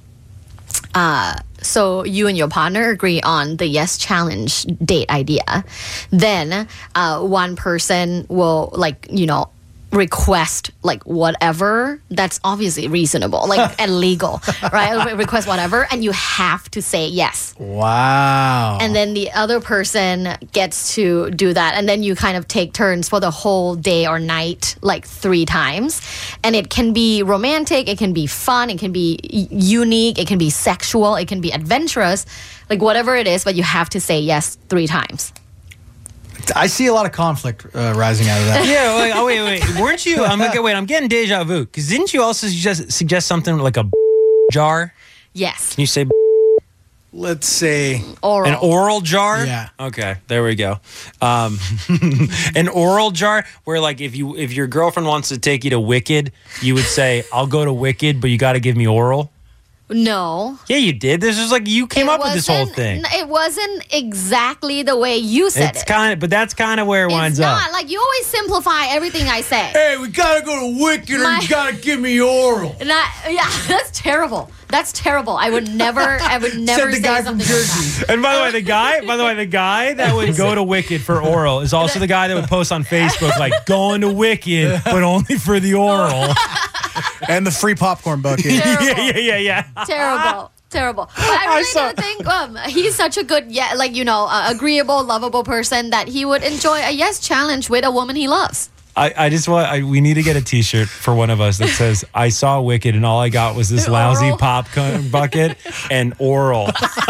so you and your partner agree on the Yes Challenge date idea. Then one person will, request whatever that's obviously reasonable, and legal, right? Request whatever, and you have to say yes. Wow. And then the other person gets to do that, and then you kind of take turns for the whole day or night, 3 times. And it can be romantic, it can be fun, it can be unique, it can be sexual, it can be adventurous, whatever it is, but you have to say yes 3 times. I see a lot of conflict rising out of that. Yeah, wait. Weren't you? I'm getting deja vu. Because didn't you also suggest something like a jar? Yes. Can you say Let's say Oral. an oral jar? Yeah. Okay, there we go. An oral jar where, if your girlfriend wants to take you to Wicked, you would say, "I'll go to Wicked, but you got to give me oral." No. Yeah, you did. This was you came up with this whole thing. It wasn't exactly the way you said it. But that's kind of where it winds It's up. not. You always simplify everything I say. hey, we gotta go to Wicked or you gotta give me oral. Yeah, that's terrible. That's terrible. I would never Said the say guy from something Jersey. like And by the way, the guy that would go to Wicked for oral is also the guy that would post on Facebook going to Wicked, but only for the oral. And the free popcorn bucket. Terrible. Yeah. Terrible. But I really do think he's such a good, agreeable, lovable person that he would enjoy a yes challenge with a woman he loves. I just we need to get a T-shirt for one of us that says, "I saw Wicked and all I got was this lousy Oral. popcorn bucket and oral."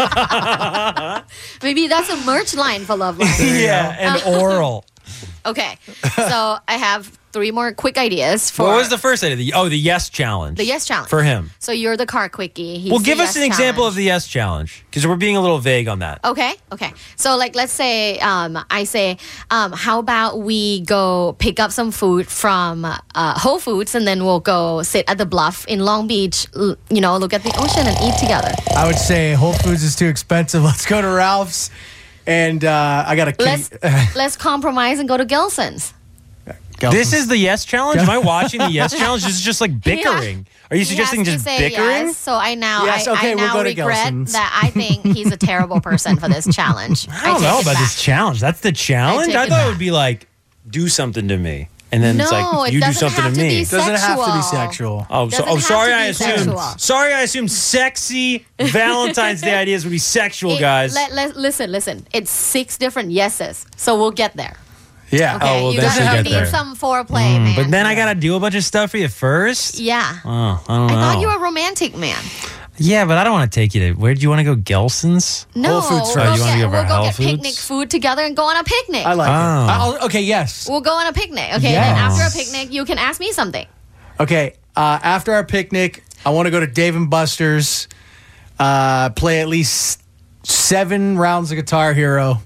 Maybe that's a merch line for Love Line. Yeah, and oral. Okay, so I have 3 more quick ideas for What was the first idea? The yes challenge. the yes challenge for him. So you're the car quickie. He's Well, the give us yes an example challenge. of the yes challenge because we're being a little vague on that. Okay. So let's say I say, how about we go pick up some food from Whole Foods and then we'll go sit at the bluff in Long Beach, look at the ocean and eat together. I would say Whole Foods is too expensive. Let's go to Ralph's. And I got a Let's compromise and go to Gelson's. This is the yes challenge? Am I watching the yes challenge? This is just bickering. Are you suggesting He has just to say bickering? Yes, so I now Yes, okay, I we'll now go to regret Gelson's. that I think he's a terrible person for this challenge. I don't know about this challenge. That's the challenge? take I it thought it back. would be do something to me. And then it's No, it you do doesn't something have to to me. be doesn't have to be sexual. sexual. Sorry I have to be assumed. sexual. Sorry I assumed sexy Valentine's Day ideas would be sexual, guys. Listen. It's 6 different yeses, so we'll get there. Yeah. Okay, we'll you definitely gotta get need there. some foreplay, man. But then I got to do a bunch of stuff for you first? yeah. Oh, I don't know. I thought you were a romantic man. Yeah, but I don't want to take you to... Where do you want to go? Gelson's? No, Whole Foods we'll first. You wanna go for we'll go Whole get Foods? picnic food together and go on a picnic. I like Oh. it. Okay, yes. We'll go on a picnic. Okay, Yes. then after a picnic, you can ask me something. Okay, after our picnic, I want to go to Dave & Buster's, play at least 7 rounds of Guitar Hero,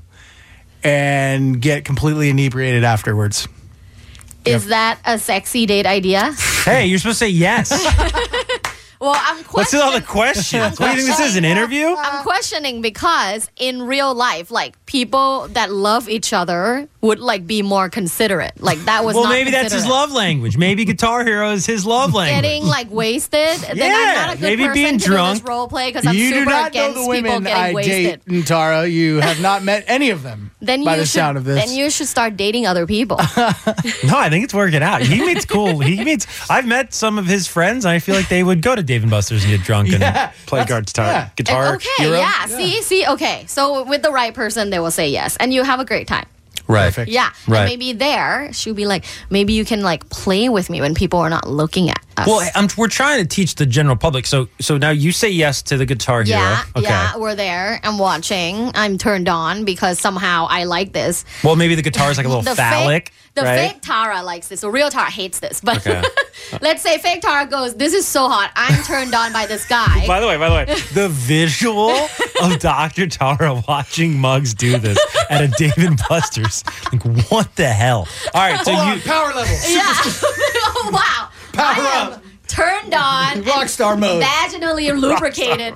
and get completely inebriated afterwards. Is that a sexy date idea? Hey, you're supposed to say yes. Well, I'm What's with all the questioning. questions? What do you think this is, an interview? I'm questioning because in real life, people that love each other would be more considerate. That was Well, not maybe that's his considerate. love language. Maybe Guitar Hero is his love language. Getting wasted. Then Yeah, I'm not a good maybe person being to do drunk. this role play because I'm You do super not know against the people women getting I wasted. date, Tara. You have not met any of them Then by you the should, sound of this. Then you should start dating other people. No, I think it's working out. He meets cool. I've met some of his friends, and I feel like they would go to Dave & Buster's and get drunk and play guitar Okay, Hero. yeah. See, okay. So with the right person, they will say yes, and you have a great time. Right. Perfect. Yeah, Right. and maybe there she'll be like, maybe you can play with me when people are not looking at us. Well, we're trying to teach the general public. So now you say yes to the Guitar Hero. yeah, Okay. yeah, we're there. I'm watching. I'm turned on because somehow I like this. Well, maybe the guitar is like a little phallic. The right? fake Tara likes this. The real Tara hates this. But Okay. let's say fake Tara goes, this is so hot. I'm turned on by this guy. By the way, the visual of Dr. Tara watching Muggs do this at a Dave & Buster's, like, what the hell? All right, so Hold on, power level. Yeah. Oh, wow. Power I am up. turned on. Rockstar mode. Vaginally lubricated.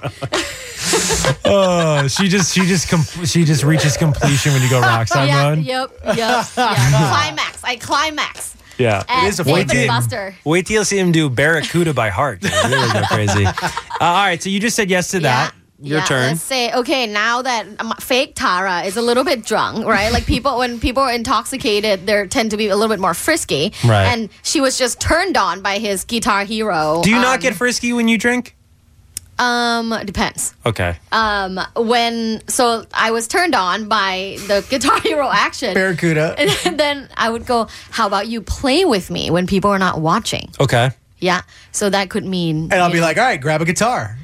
she just reaches completion when you go rockstar Yeah, mode. yep. Climax. I climax. Yeah. At is a Dave fun and game. Buster. Wait till you see him do Barracuda by heart. It'll really go crazy. All right, so you just said yes to that. Your turn. Let's say, okay, now that fake Tara is a little bit drunk, right? Like when people are intoxicated, they tend to be a little bit more frisky. Right. And she was just turned on by his Guitar Hero. Do you not get frisky when you drink? Depends. Okay. So I was turned on by the Guitar Hero action. Barracuda. And then I would go, how about you play with me when people are not watching? Okay. Yeah. So that could mean. And I'll be like, all right, grab a guitar.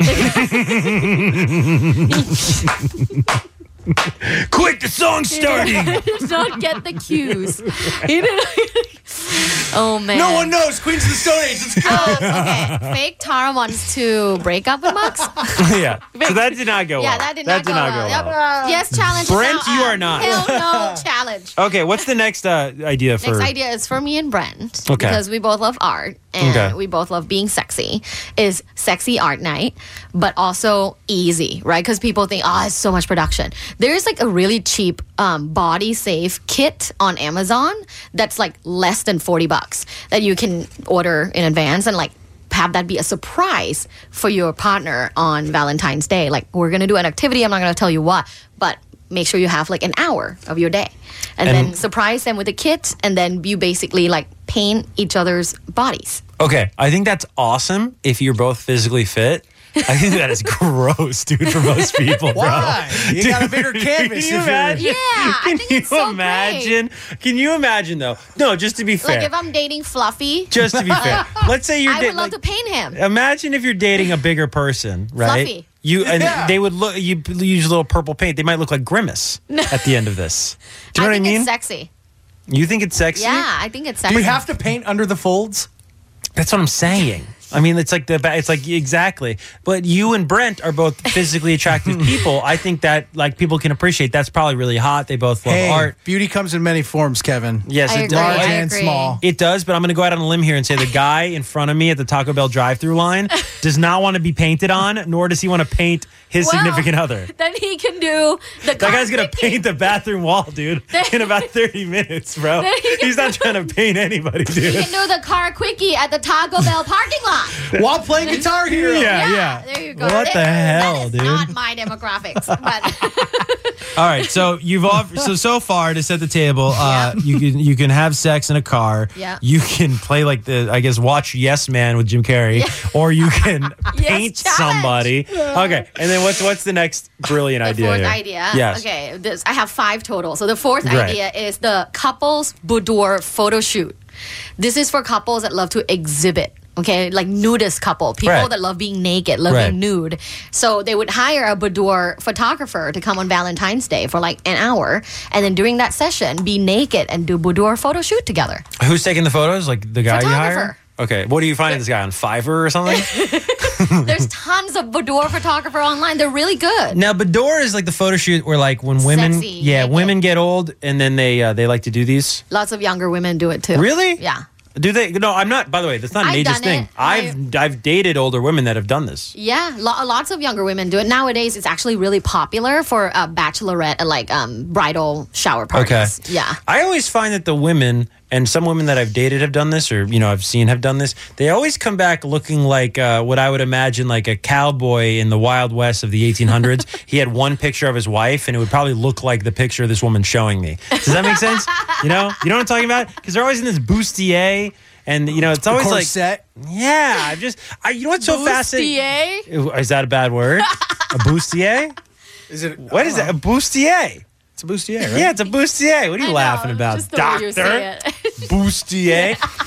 Quick, the song's starting. Don't get the cues. He didn't. Oh man. No one knows. Queens of the Stone Age. Let's go. Okay. Fake Tara wants to break up with Mux. Yeah. So that did not go well. Yeah, that did not go well. Yep. Yes, challenge. Brent, is now you are up. not. Hell no, challenge. Okay, what's the next idea for? Next idea is for me and Brent Okay. because we both love art and Okay. we both love being sexy. Is sexy art night, but also easy, right? Because people think, oh, it's so much production. There's like a really cheap body safe kit on Amazon that's like less than $40 that you can order in advance and like have that be a surprise for your partner on Valentine's Day. Like, we're gonna do an activity. I'm not gonna tell you what, but make sure you have like an hour of your day, and then surprise them with a kit, and then you basically like paint each other's bodies. Okay, I think that's awesome if you're both physically fit. I think that is gross, dude, for most people, bro. Why? You got a bigger canvas. Can you if you're- imagine? Yeah, I Can think you it's so imagine? Can you imagine though? No, just to be fair. Like if I'm dating Fluffy, Just to be fair. Let's say you're I would love like, to paint him. imagine if you're dating a bigger person, right? Fluffy. You and Yeah. they would look. You use a little purple paint. They might look like Grimace at the end of this. Do you know what I think mean? it's sexy. You think it's sexy? Yeah, I think it's sexy. Do we have to paint under the folds? That's what I'm saying. I mean, it's like exactly. But you and Brent are both physically attractive people. I think that like people can appreciate. That's probably really hot. They both love Hey, art. beauty comes in many forms, Kevin. Yes, I it agree. does. Large I and agree. small. It does, but I'm going to go out on a limb here and say the guy in front of me at the Taco Bell drive-thru line does not want to be painted on, nor does he want to paint his Well, significant other. Then he can do the. That guy's going to paint the bathroom wall, dude, in about 30 minutes, bro. Then he can- He's not trying to paint anybody, He dude. can do the car quickie at the Taco Bell parking lot. While playing Guitar Hero. Yeah. There you go. What the hell, that is dude? Not my demographics, but All right, so you've so far to set the table, you can have sex in a car. Yeah. You can play like watch Yes Man with Jim Carrey, or you can paint challenge. somebody. Okay, and then what's the next brilliant the idea? fourth here? idea. Yes. Okay, I have 5 total. So the fourth Great. idea is the couples boudoir photo shoot. This is for couples that love to exhibit. Okay, like nudist couple, people Right. that love being naked, love Right. being nude. So they would hire a boudoir photographer to come on Valentine's Day for like an hour, and then during that session, be naked and do boudoir photo shoot together. Who's taking the photos? Like the guy you hire? Photographer. Okay, what do you find this guy on Fiverr or something? There's tons of boudoir photographer online. They're really good. Now, boudoir is like the photo shoot where like when women, Sexy, naked. women get old and then they like to do these. Lots of younger women do it too. Really? Yeah. Do they? No, I'm not. By the way, that's not an I've ageist done thing. it. I've dated older women that have done this. Yeah, lots of younger women do it. Nowadays, it's actually really popular for a bachelorette, like bridal shower parties. Okay. Yeah. I always find that the women, and some women that I've dated have done this, or I've seen have done this. They always come back looking like what I would imagine like a cowboy in the Wild West of the 1800s. He had one picture of his wife, and it would probably look like the picture of this woman showing me. Does that make sense? You know what I'm talking about? Because they're always in this bustier. And it's always like, Corset. yeah. You know what's so fascinating? Bustier? Is that a bad word? A bustier? Is it? What is that? A bustier? It's a bustier, right? Yeah, it's a bustier. What are you I know, laughing about, just the way you doctor? say it. Bustier.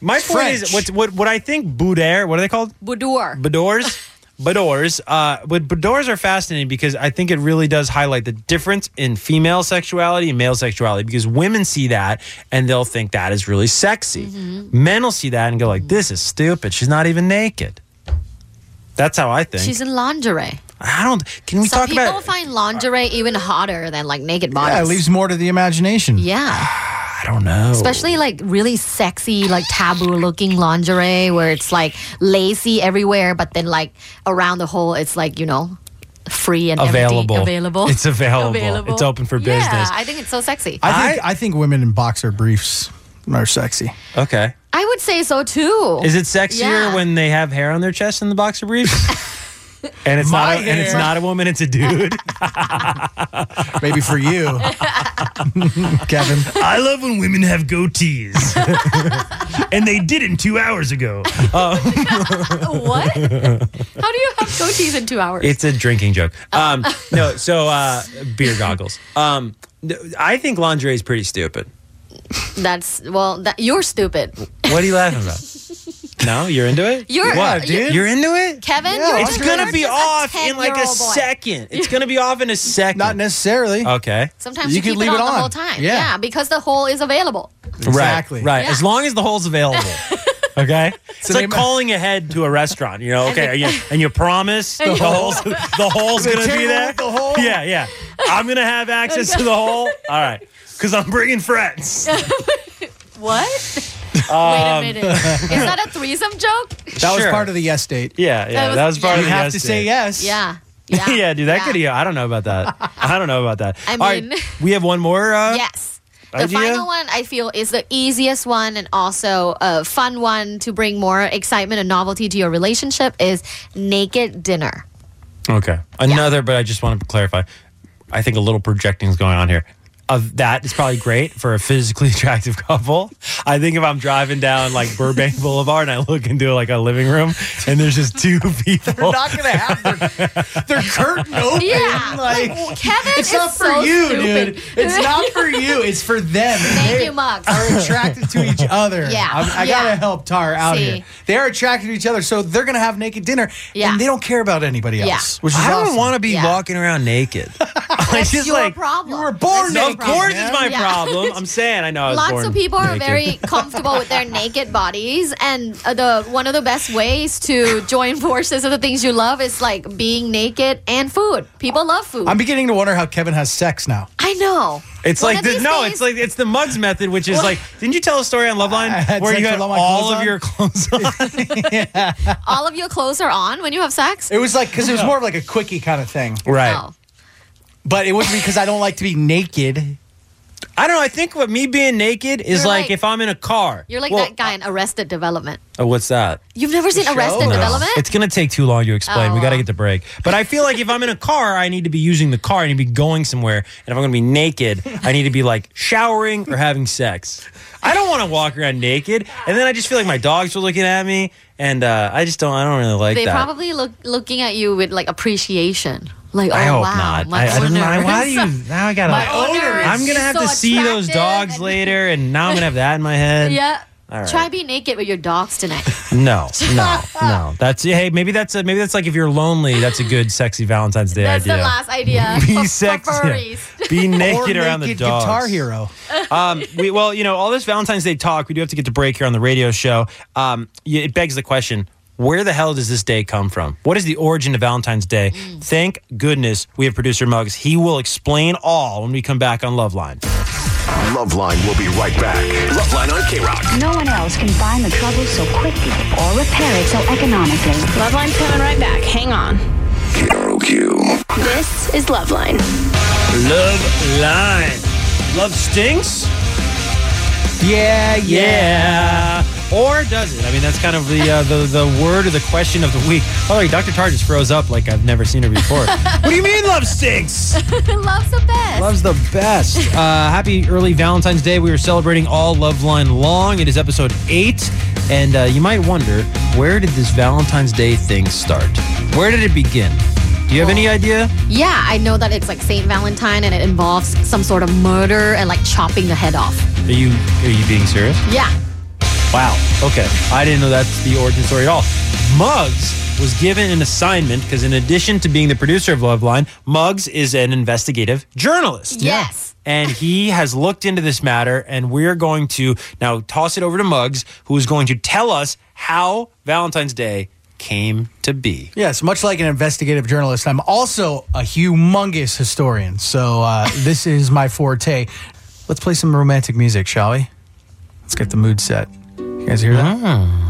My point is, what I think boudoir, what are they called? Boudoir. Boudoirs. Boudoirs. But boudoirs are fascinating because I think it really does highlight the difference in female sexuality and male sexuality, because women see that and they'll think that is really sexy. Men will see that and go like, this is stupid. She's not even naked. That's how I think. She's in lingerie. Can we talk about... Some people find lingerie even hotter than like naked bodies. Yeah, it leaves more to the imagination. Yeah. I don't know. Especially like really sexy, like taboo looking lingerie where it's like lacy everywhere, but then like around the hole, it's like, free and available. Available. It's available. It's open for business. Yeah, I think it's so sexy. I think women in boxer briefs are sexy. Okay. I would say so too. Is it sexier when they have hair on their chest in the boxer briefs? And it's not a woman, it's a dude. Maybe for you, Kevin. I love when women have goatees. And they did it 2 hours ago. What? How do you have goatees in 2 hours? It's a drinking joke. Beer goggles. I think lingerie is pretty stupid. You're stupid. What are you laughing about? No, you're into it? You're into it? Kevin, it's going to be off in like a second. It's going to be off in a second. Not necessarily. Okay. Sometimes you keep it on the whole time. Yeah, because the hole is available. Exactly. Right. Yeah. As long as the hole's available. Okay? It's like calling ahead to a restaurant, and you promise the hole's going to be there. The hole? Yeah. I'm going to have access to the hole. All right. Because I'm bringing friends. What? Wait a minute. Is that a threesome joke? That was part of the yes date. Yeah. That was part of the yes You have to say yes. Yeah. Yeah, dude, I don't know about that. I All right, mean, we have one more. yes. The idea? final one, I feel, is the easiest one and also a fun one to bring more excitement and novelty to your relationship is naked dinner. Okay. Another, but I just want to clarify. I think a little projecting is going on here. That is probably great for a physically attractive couple. I think if I'm driving down like Burbank Boulevard and I look into like a living room and there's just two people. They're not going to have their curtain open. Yeah. Kevin it's not for you, dude. It's not for you. It's for them. Thank you, Muggs. Are attracted to each other. Yeah. I got to help Tara out here. They are attracted to each other, so they're going to have naked dinner, and they don't care about anybody else, which is I awesome. don't want to be walking around naked. That's just your like, problem. You were born naked. Of course it's my problem. I'm saying I know I was Lots born of people are naked. very comfortable with their naked bodies, and one of the best ways to join forces of the things you love is like being naked and food. People love food. I'm beginning to wonder how Kevin has sex now. I know. It's like it's the Muggs method, which is like, didn't you tell a story on Loveline where you had all of your clothes on? All of your clothes are on when you have sex? It was like, because it was more of like a quickie kind of thing. Right. Oh. But it wouldn't be because I don't like to be naked. I don't know. I think what me being naked is You're like like- if I'm in a car. You're like that guy in Arrested Development. Oh, what's that? You've never seen Arrested No. Development? It's going to take too long to explain. Oh, We got to well. get the break. But I feel like if I'm in a car, I need to be using the car. I need to be going somewhere. And if I'm going to be naked, I need to be like showering or having sex. I don't want to walk around naked. And then I just feel like my dogs are looking at me. And I don't really like They that. probably looking at you with like appreciation. Like, oh I hope wow, not. my I don't know. owner. Why do you? Now I gotta. My owner I'm is gonna have so to see those attractive dogs and- later, and now I'm gonna have that in my head. Yeah. All right. Try be naked with your dogs tonight. No. That's maybe that's like if you're lonely, that's a good sexy Valentine's Day That's idea. the last idea Be for sexy. furries. Be Or naked around the naked dogs. Guitar Hero. All this Valentine's Day talk, we do have to get to break here on the radio show. It begs the question. Where the hell does this day come from? What is the origin of Valentine's Day? Thank goodness we have producer Muggs. He will explain all when we come back on Loveline. Loveline will be right back. Loveline on K-Rock. No one else can find the trouble so quickly or repair it so economically. Loveline's coming right back. Hang on. KROQ. This is Loveline. Loveline. Love stinks? Yeah. Or does it? I mean, that's kind of the word or the question of the week. Oh, wait, Dr. Tar just froze up like I've never seen her before. What do you mean love stinks? Love's the best. Love's the best. Happy early Valentine's Day. We are celebrating all Loveline long. It is episode 8. And you might wonder, where did this Valentine's Day thing start? Where did it begin? Do you have any idea? Yeah, I know that it's like Saint Valentine and it involves some sort of murder and like chopping the head off. Are you being serious? Yeah. Wow. Okay. I didn't know that's the origin story at all. Muggs was given an assignment because in addition to being the producer of Loveline, Muggs is an investigative journalist. Yes. And he has looked into this matter, and we're going to now toss it over to Muggs, who is going to tell us how Valentine's Day came to be. Yes, much like an investigative journalist, I'm also a humongous historian. So this is my forte. Let's play some romantic music, shall we? Let's get the mood set. You guys hear that?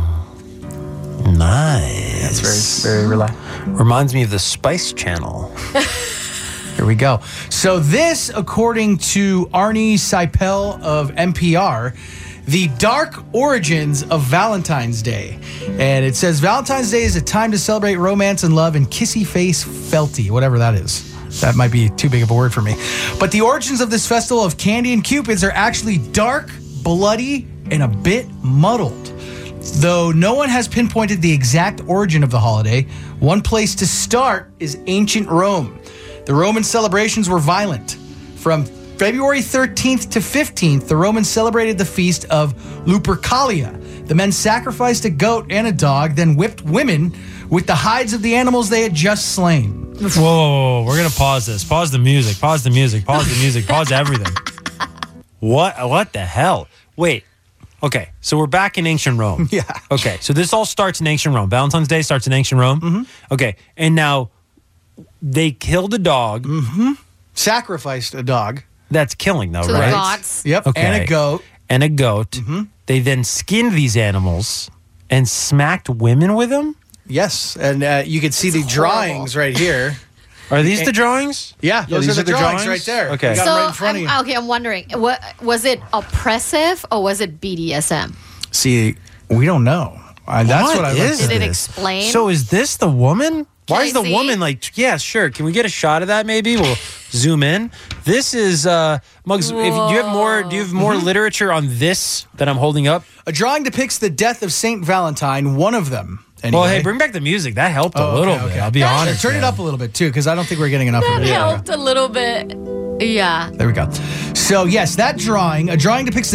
Nice. That's very relaxed. Reminds me of the Spice Channel. Here we go. So this, according to Arnie Seipel of NPR, the dark origins of Valentine's Day. And it says Valentine's Day is a time to celebrate romance and love and kissy face felty, whatever that is. That might be too big of a word for me. But the origins of this festival of candy and cupids are actually dark, bloody, and a bit muddled. Though no one has pinpointed the exact origin of the holiday, one place to start is ancient Rome. The Roman celebrations were violent. From February 13th to 15th, the Romans celebrated the feast of Lupercalia. The men sacrificed a goat and a dog, then whipped women with the hides of the animals they had just slain. Whoa. We're going to pause this. Pause the music. Pause the music. Pause the music. Pause everything. What the hell? Wait. Okay, so we're back in ancient Rome. Yeah. Okay, so this all starts in ancient Rome. Valentine's Day starts in ancient Rome. Mm-hmm. Okay, and now they killed a dog. Mm-hmm. Sacrificed a dog. That's killing, though, To the right? gods. Yep, Okay. and a goat. And a goat. Mm-hmm. They then skinned these animals and smacked women with them? Yes, and you can see the drawings right here. Are these the drawings? Yeah, those these are the drawings right there. Okay. You got them right in front of you. I'm wondering, was it oppressive or was it BDSM? See, we don't know. That's what I is Did it this? explain? So is this the woman? Why Can is I the see? woman like, yeah, sure. Can we get a shot of that maybe? We'll zoom in. This is Muggs, do you have more literature on this that I'm holding up? A drawing depicts the death of Saint Valentine, one of them. Anyway. Well, hey, bring back the music. That helped a Oh, little okay, bit. okay. I'll be honest. Turn it man. up a little bit too, because I don't think we're getting enough That of it. helped a little bit. Yeah. There we go. So yes, that drawing, a drawing depicts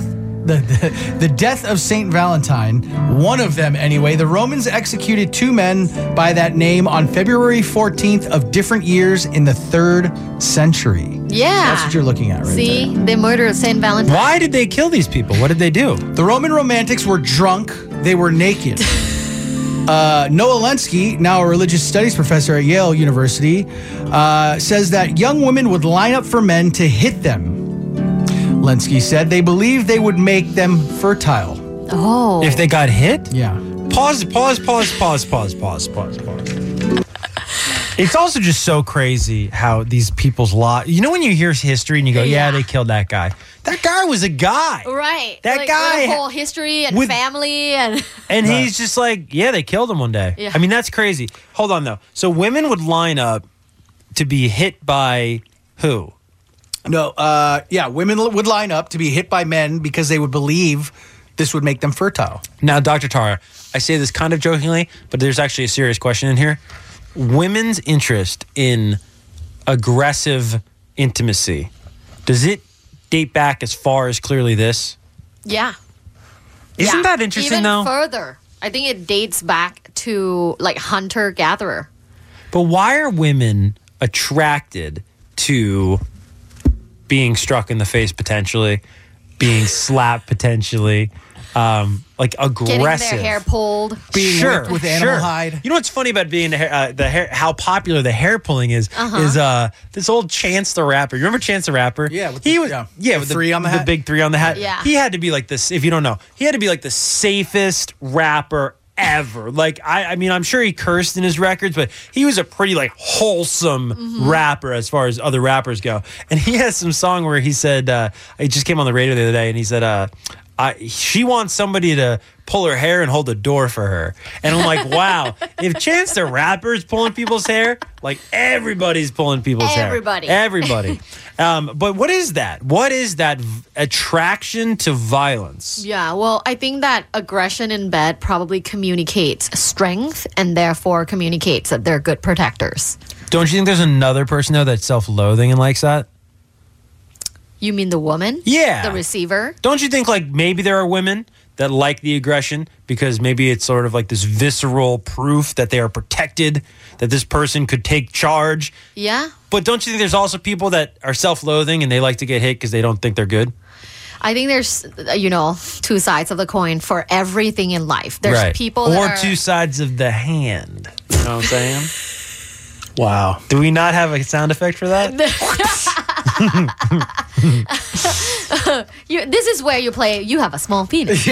the death of Saint Valentine, one of them anyway. The Romans executed two men by that name on February 14th of different years in the 3rd century. Yeah. That's what you're looking at right See, they murdered Saint Valentine. Why did they kill these people? What did they do? there. The Roman romantics were drunk. They were naked. Noah Lenski, now a religious studies professor at Yale University, says that young women would line up for men to hit them. Lenski said they believed they would make them fertile. Oh. If they got hit? Yeah. Pause. It's also just so crazy how these people's lives. You know when you hear history and you go, yeah, they killed that guy. That guy was a guy. Right. That like, guy with a whole history and with- family and And he's just like, yeah, they killed him one day. Yeah. I mean, that's crazy. Hold on, though. So women would line up to be hit by who? No, women would line up to be hit by men because they would believe this would make them fertile. Now, Dr. Tara, I say this kind of jokingly, but there's actually a serious question in here. Women's interest in aggressive intimacy, does it date back as far as clearly this? yeah. Isn't Yeah. that interesting, Even though? further. I think it dates back to like hunter-gatherer. But why are women attracted to being struck in the face potentially, being slapped potentially, like aggressive? Getting their hair pulled. Being whipped with animal hide. You know what's funny about being the hair? How popular the hair pulling is this old Chance the Rapper. You remember Chance the Rapper? Yeah, with he the- was yeah. with The three on the hat? the big 3 on the hat. Yeah. He had to be like this. If you don't know, he had to be like the safest rapper ever. Like I mean, I'm sure he cursed in his records, but he was a pretty like wholesome rapper as far as other rappers go. And he has some song where he said, he just came on the radio the other day, and he said, she wants somebody to pull her hair and hold the door for her. And I'm like, wow, if Chance the Rapper's pulling people's hair, like everybody's pulling people's Everybody. hair. Everybody. But what is that? What is that attraction to violence? Yeah, well, I think that aggression in bed probably communicates strength and therefore communicates that they're good protectors. Don't you think there's another person though that's self-loathing and likes that? You mean the woman? Yeah. The receiver? Don't you think like maybe there are women that like the aggression because maybe it's sort of like this visceral proof that they are protected, that this person could take charge. Yeah. But don't you think there's also people that are self-loathing and they like to get hit because they don't think they're good? I think there's, two sides of the coin for everything in life. There's people that or are... two sides of the hand. You know what I'm saying? Wow. Do we not have a sound effect for that? This is where you play, you have a small penis.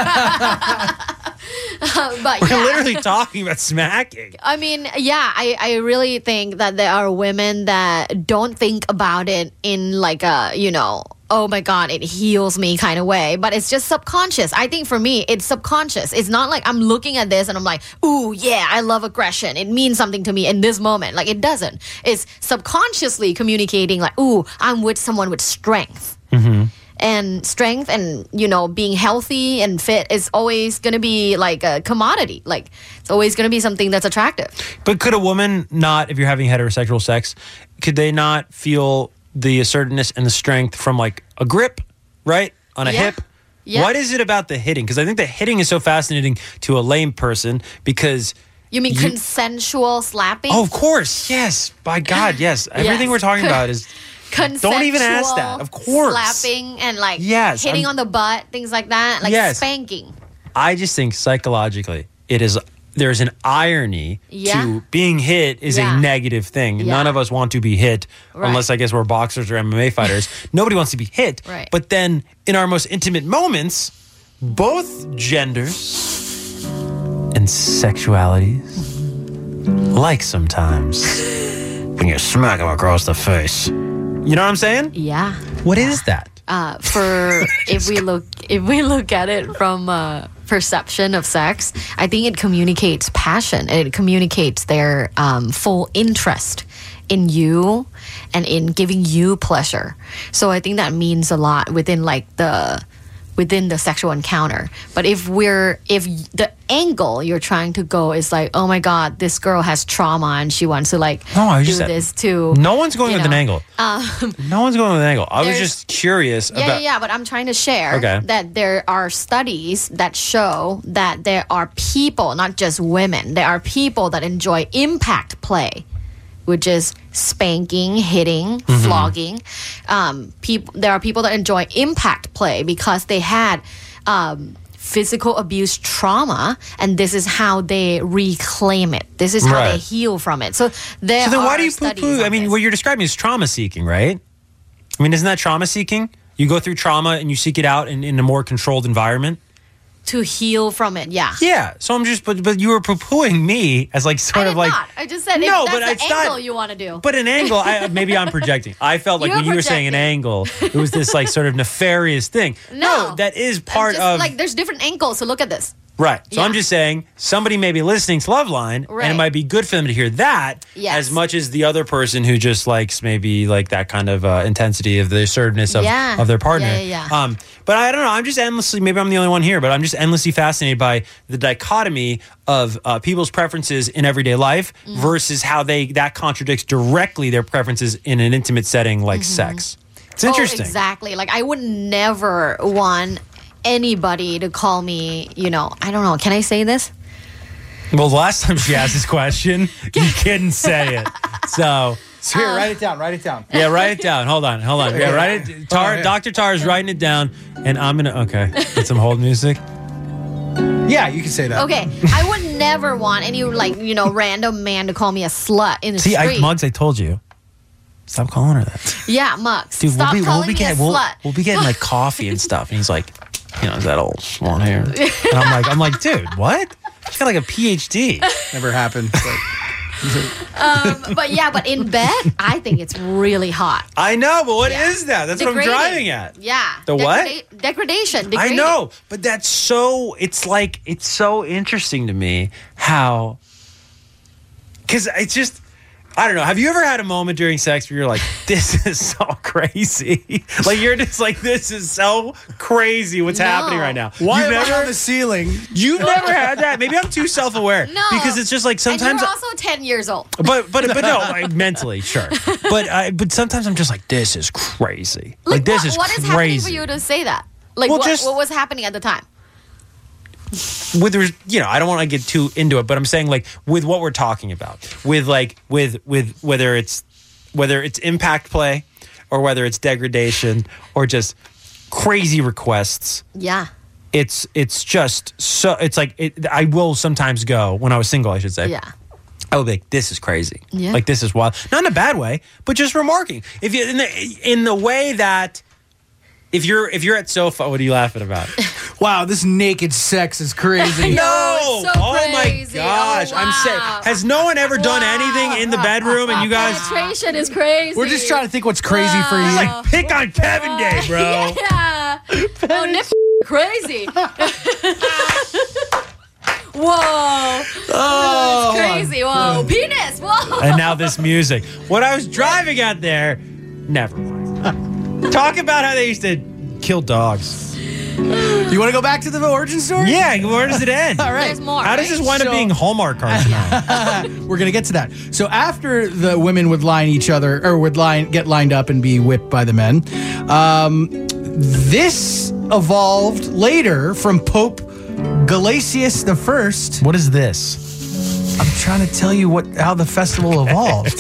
But We're yeah. literally talking about smacking. I mean, yeah, I really think that there are women that don't think about it in like a, oh my God, it heals me kind of way. But it's just subconscious. I think for me, it's subconscious. It's not like I'm looking at this and I'm like, ooh, yeah, I love aggression. It means something to me in this moment. Like, it doesn't. It's subconsciously communicating like, ooh, I'm with someone with strength. Mm-hmm. And strength and, being healthy and fit is always going to be like a commodity. Like, it's always going to be something that's attractive. But could a woman not, if you're having heterosexual sex, could they not feel the assertiveness and the strength from like a grip, right? On a hip? Yeah. What is it about the hitting? Because I think the hitting is so fascinating to a lame person because... You mean consensual slapping? Oh, of course. Yes. By God, yes. Everything we're talking about is... Don't even ask that. Of course. Slapping and like hitting on the butt, things like that. Like spanking. I just think psychologically there's an irony to being hit is a negative thing. Yeah. None of us want to be hit unless I guess we're boxers or MMA fighters. Nobody wants to be hit. Right. But then in our most intimate moments, both genders and sexualities like sometimes when you smack them across the face. You know what I'm saying? Yeah. What is that? If we look at it from perception of sex, I think it communicates passion. It communicates their full interest in you and in giving you pleasure. So I think that means a lot within the sexual encounter. But if the angle you're trying to go is like, oh my God, this girl has trauma and she wants to do this too. No one's going with an angle. No one's going with an angle. I was just curious about... Yeah, but I'm trying to share that there are studies that show that there are people, not just women, there are people that enjoy impact play, which is spanking, hitting, flogging. There are people that enjoy impact play because they had physical abuse trauma, and this is how they reclaim it. This is how they heal from it. So then why do you poo-poo? I mean, what you're describing is trauma seeking, right? I mean, isn't that trauma seeking? You go through trauma and you seek it out in a more controlled environment? To heal from it, yeah. Yeah, so I'm just, but you were poo-pooing me as like sort of like... Not. I just said that's the angle you want to do. But an angle, maybe I'm projecting. I felt like when you were saying an angle, it was this like sort of nefarious thing. No, that is part of... Like there's different angles, so look at this. Right. So I'm just saying somebody may be listening to Loveline and it might be good for them to hear that as much as the other person who just likes maybe like that kind of intensity of the assertiveness of their partner. Yeah. But I don't know. I'm just endlessly, maybe I'm the only one here, but I'm just endlessly fascinated by the dichotomy of people's preferences in everyday life versus how that contradicts directly their preferences in an intimate setting like sex. It's interesting. Exactly. Like I would never want anybody to call me, I don't know. Can I say this? Well, the last time she asked this question, you couldn't say it. So here, write it down. Yeah, write it down. Hold on. Yeah, write it. Dr. Tar is writing it down, and I'm gonna. Okay, get some hold music. Yeah, you can say that. Okay, I would never want any random man to call me a slut in the street. Muggs, I told you. Stop calling her that. Yeah, Muggs. Dude, stop calling me a slut. We'll be getting like coffee and stuff, and he's like, that old blonde hair. And I'm like, dude, what? She's got like a PhD. Never happened. But in bed, I think it's really hot. I know, but what is that? That's what I'm driving at. Yeah. The what? Degradation. I know, but it's so interesting to me how, because it's just, I don't know. Have you ever had a moment during sex where you're like, this is so crazy? Like, you're just like, this is so crazy what's happening right now. Why am I on the ceiling? You've never had that? Maybe I'm too self-aware. No. Because it's just like sometimes... And you're also 10 years old. But no, like, mentally, sure. But sometimes I'm just like, this is crazy. Like this is crazy. What is happening for you to say that? Like, what was happening at the time? I don't want to get too into it, but I'm saying like with what we're talking about, with whether it's impact play or whether it's degradation or just crazy requests. Yeah. It's just so it's like I will sometimes go when I was single, I should say. Yeah. I would be like, this is crazy. Yeah. Like this is wild. Not in a bad way, but just remarking. If you in the way that if you're at sofa, what are you laughing about? Wow, this naked sex is crazy. No! it's so Oh my crazy. gosh! Oh, I'm saying, wow. has no one ever done anything in the bedroom? And you guys Penetration is crazy. We're just trying to think what's crazy for you. Wow. pick on Kevin Day, bro. Yeah. Oh, nip crazy. Whoa. Oh, Crazy. Whoa. Penis. Whoa. and now this music. What I was driving at there, never mind. Talk about how they used to kill dogs. You want to go back to the origin story? Yeah, where does it end? All right. There's more. How does this wind up So- being Hallmark cards now? We're going to get to that. So after the women would line each other, or would get lined up and be whipped by the men, this evolved later from Pope Gelasius I. What is this? I'm trying to tell you how the festival evolved.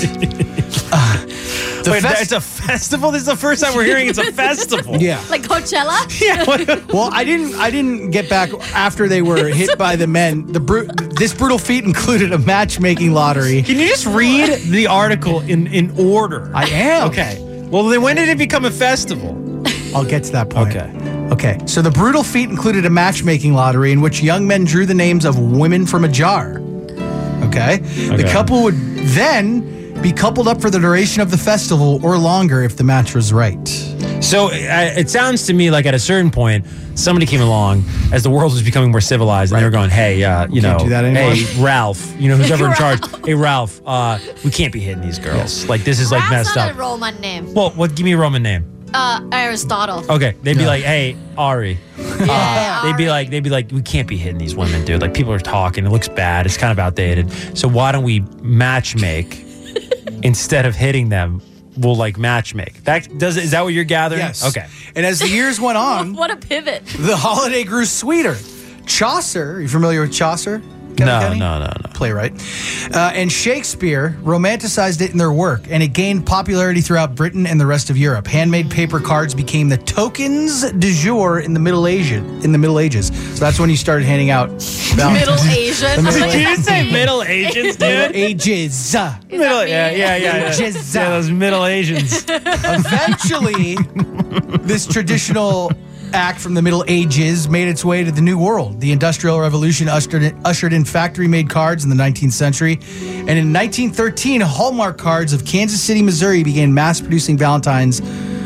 Wait, it's a festival? This is the first time we're hearing it's a festival. Yeah. Like Coachella? Yeah. What? Well, I didn't get back after they were hit by the men. This brutal feat included a matchmaking lottery. Can you just read the article in order? I am. Okay. Well, then when did it become a festival? I'll get to that point. Okay. Okay. So the brutal feat included a matchmaking lottery in which young men drew the names of women from a jar. Okay. The couple would then be coupled up for the duration of the festival or longer if the match was right. So it sounds to me like at a certain point, somebody came along as the world was becoming more civilized, and they were going, "Hey, you know, do that anymore. hey Ralph, you know who's ever in charge? Hey Ralph, we can't be hitting these girls. Like this is like Ralph's messed not up." a Roman name. Well, give me a Roman name. Aristotle. Okay, they'd be like, "Hey, Ari." Yeah, They'd be like, "We can't be hitting these women, dude. Like people are talking. It looks bad. It's kind of outdated. So why don't we matchmake instead of hitting them? We'll like matchmake." Is that what you're gathering? Yes. Okay. And as the years went on, What a pivot. the holiday grew sweeter. Chaucer, are you familiar with Chaucer? Kevin Kenny? No. Playwright. And Shakespeare romanticized it in their work, and it gained popularity throughout Britain and the rest of Europe. Handmade paper cards became the tokens du jour in the Middle Ages. So that's when you started handing out Middle Asian. Did you say Middle Asians, dude? Ages. Middle, yeah. Ages. Yeah, those Middle Asians. Eventually, this traditional act from the Middle Ages made its way to the New World. The Industrial Revolution ushered in factory-made cards in the 19th century. And in 1913, Hallmark cards of Kansas City, Missouri began mass-producing Valentine's.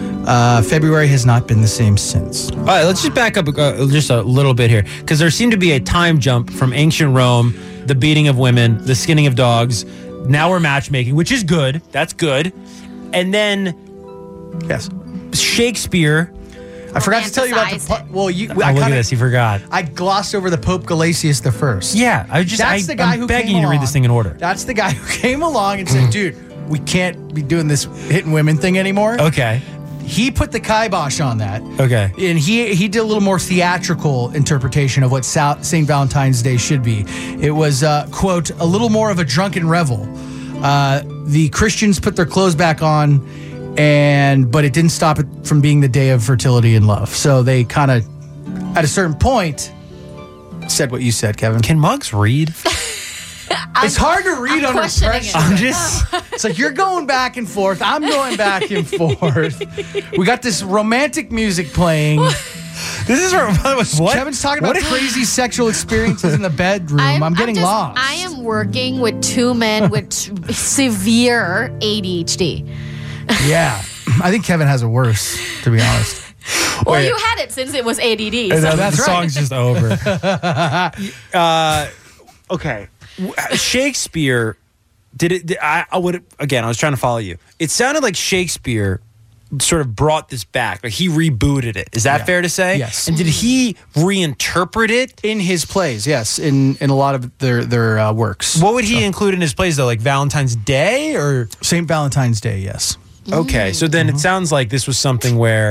February has not been the same since. All right, let's just back up just a little bit here, because there seemed to be a time jump from ancient Rome, the beating of women, the skinning of dogs. Now we're matchmaking, which is good. That's good. And then Yes. Shakespeare. I forgot to tell you about the... Romanticized Look at this. You forgot. I glossed over the Pope Gelasius I. Yeah, That's the guy I'm who begging came you to read along. this thing in order. That's the guy who came along and said, dude, we can't be doing this hitting women thing anymore. Okay. He put the kibosh on that. Okay. And he did a little more theatrical interpretation of what St. Valentine's Day should be. It was, quote, a little more of a drunken revel. The Christians put their clothes back on, but it didn't stop it from being the day of fertility and love. So they kind of, at a certain point, said what you said, Kevin. Can Muggs read? It's hard to read under questioning pressure. it. I'm just. It's like you're going back and forth. I'm going back and forth. We got this romantic music playing. This is what? Kevin's talking about crazy sexual experiences in the bedroom. I'm getting lost. I am working with two men with severe ADHD. Yeah. I think Kevin has it worse, to be honest. Well, Wait. you had it since it was ADD. No, So. That's the right. song's just over. Okay. Shakespeare did it. I was trying to follow you. It sounded like Shakespeare sort of brought this back. Like he rebooted it. Is that fair to say? Yes. And did he reinterpret it? In his plays, yes. In a lot of their works. What would he include in his plays though? Like Valentine's Day or? St. Valentine's Day, yes. Okay. So then it sounds like this was something where,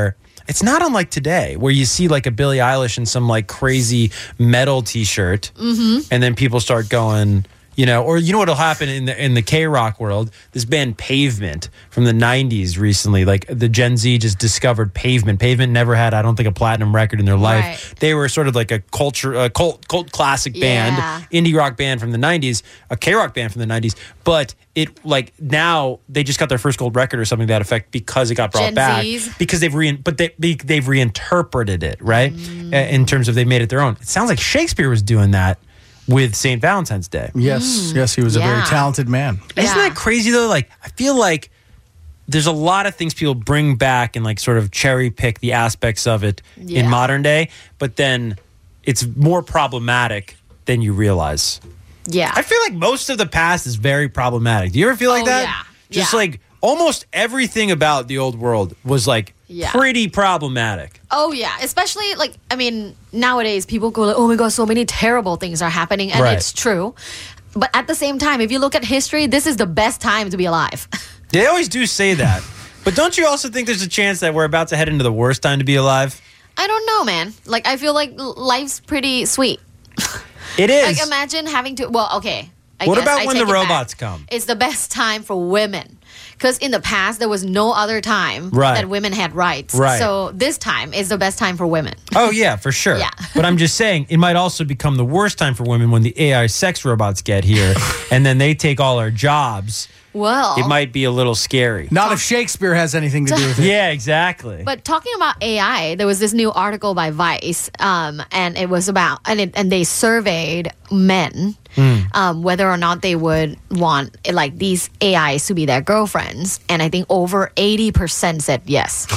It's not unlike today where you see like a Billie Eilish in some like crazy metal t-shirt and then people start going, you know, or you know what'll happen in the K-rock world? This band Pavement from the 90s recently, like the Gen Z just discovered Pavement. Pavement never had, I don't think, a platinum record in their life. Right. They were sort of like a cult classic band, indie rock band from the 90s, a K-rock band from the 90s, but it like now they just got their first gold record or something to that effect because it got brought Gen back Zs. because they've reinterpreted it, right? In terms of they made it their own. It sounds like Shakespeare was doing that with St. Valentine's Day. Yes, he was a very talented man. Isn't that crazy though? Like, I feel like there's a lot of things people bring back and like sort of cherry pick the aspects of it in modern day, but then it's more problematic than you realize. Yeah. I feel like most of the past is very problematic. Do you ever feel like that? Yeah. Just like almost everything about the old world was like pretty problematic. Oh, yeah. Especially, like, I mean, nowadays people go like, oh my God, so many terrible things are happening. And it's true. But at the same time, if you look at history, this is the best time to be alive. They always do say that. But don't you also think there's a chance that we're about to head into the worst time to be alive? I don't know, man. Like, I feel like life's pretty sweet. It is. Like, imagine having to, well, okay. What about when the robots come? It's the best time for women. Because in the past, there was no other time that women had rights. Right. So this time is the best time for women. Oh, yeah, for sure. Yeah. But I'm just saying, it might also become the worst time for women when the AI sex robots get here and then they take all our jobs. Well, it might be a little scary. Not if Shakespeare has anything to do with it. Yeah, exactly. But talking about AI, there was this new article by Vice, and it was about, and they surveyed men whether or not they would want like these AIs to be their girlfriends, and I think over 80% said yes.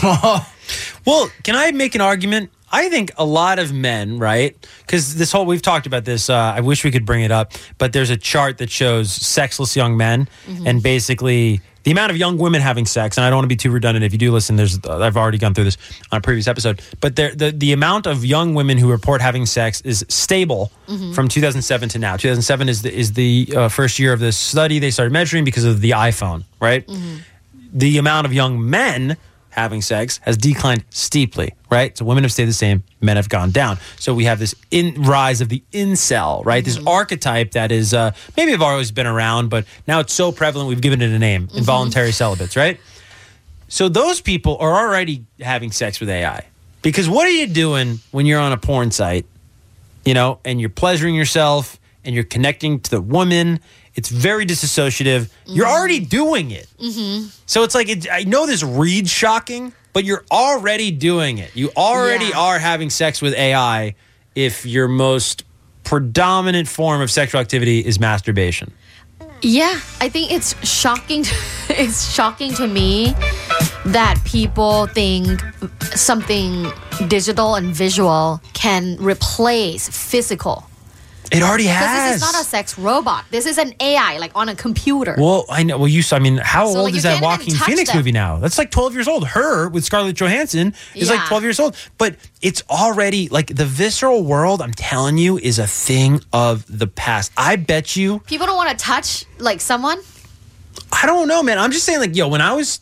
Well, can I make an argument? I think a lot of men, right? Because we've talked about this. I wish we could bring it up, but there's a chart that shows sexless young men and basically the amount of young women having sex. And I don't want to be too redundant. If you do listen, I've already gone through this on a previous episode, but the amount of young women who report having sex is stable from 2007 to now. 2007 is the first year of this study they started measuring because of the iPhone, right? The amount of young men having sex has declined steeply, right? So women have stayed the same, men have gone down. So we have this rise of the incel, right? This archetype that is maybe have always been around, but now it's so prevalent we've given it a name, involuntary celibates, right? So those people are already having sex with AI. Because what are you doing when you're on a porn site, you know, and you're pleasuring yourself and you're connecting to the woman? It's very disassociative. You're already doing it. So it's like, I know this reads shocking, but you're already doing it. You already are having sex with AI if your most predominant form of sexual activity is masturbation. Yeah, I think it's shocking. It's shocking to me that people think something digital and visual can replace physical. It already Because has. this is not a sex robot. This is an AI, like on a computer. Well, I know. Well, how old like, is you that can't Joaquin even touch Phoenix them. movie now? That's like 12 years old. Her with Scarlett Johansson is like 12 years old. But it's already like the visceral world, I'm telling you, is a thing of the past. I bet you. People don't want to touch like someone. I don't know, man. I'm just saying, like, when I was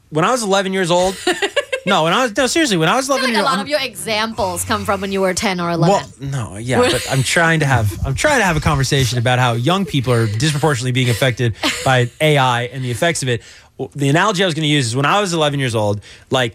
11 years old. Seriously, when I was 11 I feel like years a old. lot of your examples come from when you were 10 or 11. Well, no, yeah, but I'm trying to have a conversation about how young people are disproportionately being affected by AI and the effects of it. The analogy I was going to use is when I was 11 years old, if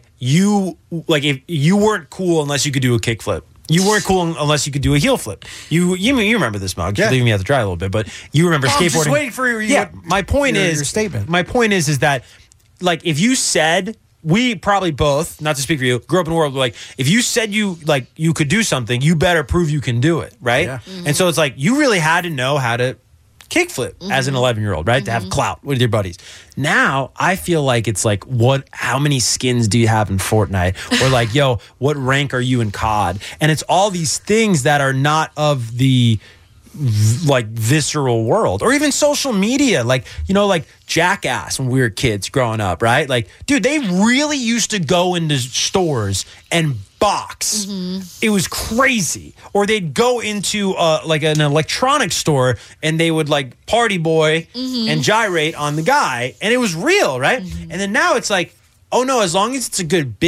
you weren't cool unless you could do a kickflip. You weren't cool unless you could do a heel flip. You remember this, Mug. You're leaving me out to dry a little bit, but you remember skateboarding. I'm just waiting for your statement. My point is that, like, if you said, we probably both, not to speak for you, grew up in a world where, like, if you said you could do something, you better prove you can do it, right? Yeah. And so it's like you really had to know how to kickflip as an 11-year-old, right? To have clout with your buddies. Now, I feel like it's like, how many skins do you have in Fortnite? Or like, yo, what rank are you in COD? And it's all these things that are not of the like visceral world, or even social media, like Jackass when we were kids growing up, right? Like, dude, they really used to go into stores and box. It was crazy. Or they'd go into an electronics store and they would like party boy and gyrate on the guy, and it was real, right? And then now it's like, oh no, as long as it's a good bit,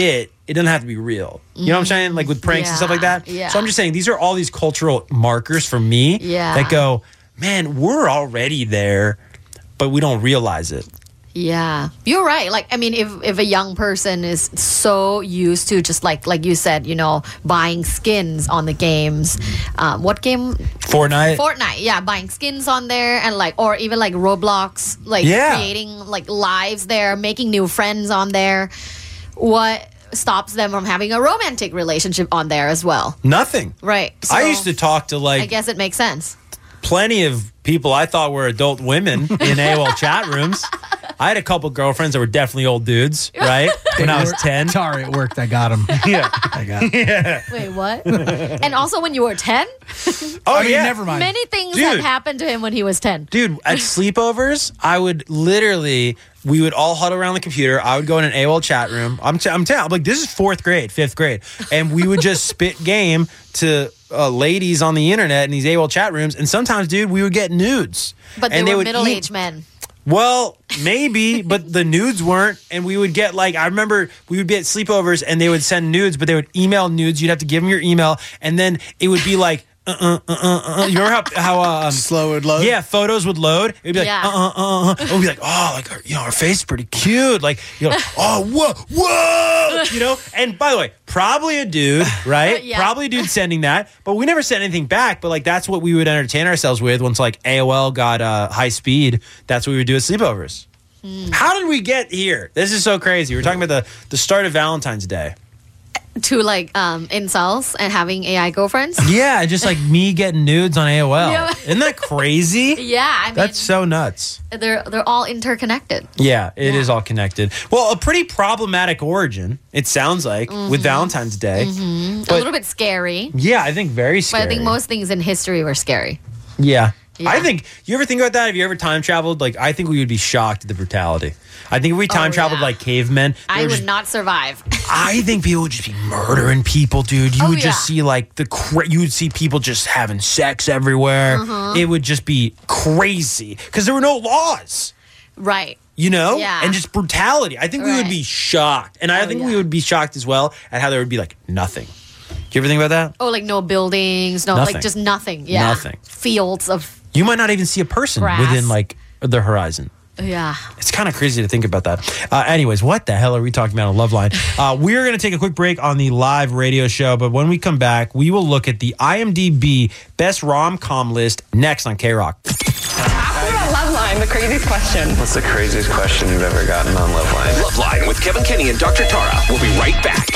it doesn't have to be real. You know what I'm saying? Like with pranks and stuff like that. Yeah. So I'm just saying these are all these cultural markers for me that go, man, we're already there, but we don't realize it. Yeah, you're right. Like, I mean, if a young person is so used to just like you said, buying skins on the games, what game? Fortnite, yeah, buying skins on there and or even like Roblox, creating like lives there, making new friends on there. What stops them from having a romantic relationship on there as well? Nothing. Right. So I used to talk to I guess it makes sense. plenty of people I thought were adult women in AOL chat rooms. I had a couple girlfriends that were definitely old dudes, right? When I was 10. Sorry, at work, I got him. Yeah. I got him. Wait, what? And also when you were 10? Oh, yeah. Never mind. Many things Dude. had happened to him when he was 10. Dude, at sleepovers, I would literally, we would all huddle around the computer. I would go in an AOL chat room. I'm like, this is 4th grade, 5th grade. And we would just spit game to ladies on the internet in these AOL chat rooms. And sometimes, dude, we would get nudes. But they were middle-aged men. Well, maybe, but the nudes weren't. And we would get I remember we would be at sleepovers and they would send nudes, but they would email nudes. You'd have to give them your email. And then it would be like, You remember how slow it would load? Yeah, photos would load. It'd be like, It would be like, our face is pretty cute. Whoa. And by the way, probably a dude, right? Yeah. Probably a dude sending that. But we never sent anything back. But that's what we would entertain ourselves with once AOL got high speed. That's what we would do at sleepovers. How did we get here? This is so crazy. We're talking about the start of Valentine's Day. To incels and having AI girlfriends. Yeah, just me getting nudes on AOL. Yeah. Isn't that crazy? Yeah, I mean, that's so nuts. They're all interconnected. Yeah, it is all connected. Well, a pretty problematic origin, it sounds like, with Valentine's Day. But, a little bit scary. Yeah, I think very scary. But I think most things in history were scary. Yeah. Yeah. I think, you ever think about that? Have you ever time traveled? I think we would be shocked at the brutality. I think if we time traveled like cavemen, I would not survive. I think people would just be murdering people, dude. You would just see you would see people just having sex everywhere. It would just be crazy because there were no laws. Right. Yeah. And just brutality. I think we would be shocked. And I think we would be shocked as well at how there would be nothing. Do you ever think about that? Oh, no buildings, nothing. Just nothing. Yeah. Nothing. Fields of You might not even see a person grass. within the horizon. Yeah. It's kind of crazy to think about that. Anyways, what the hell are we talking about on Loveline? We're going to take a quick break on the live radio show, but when we come back, we will look at the IMDb Best Rom-Com list next on K-Rock. After on Loveline, the craziest question. What's the craziest question you've ever gotten on Loveline? Loveline with Kevin Kenny and Dr. Tara. We'll be right back.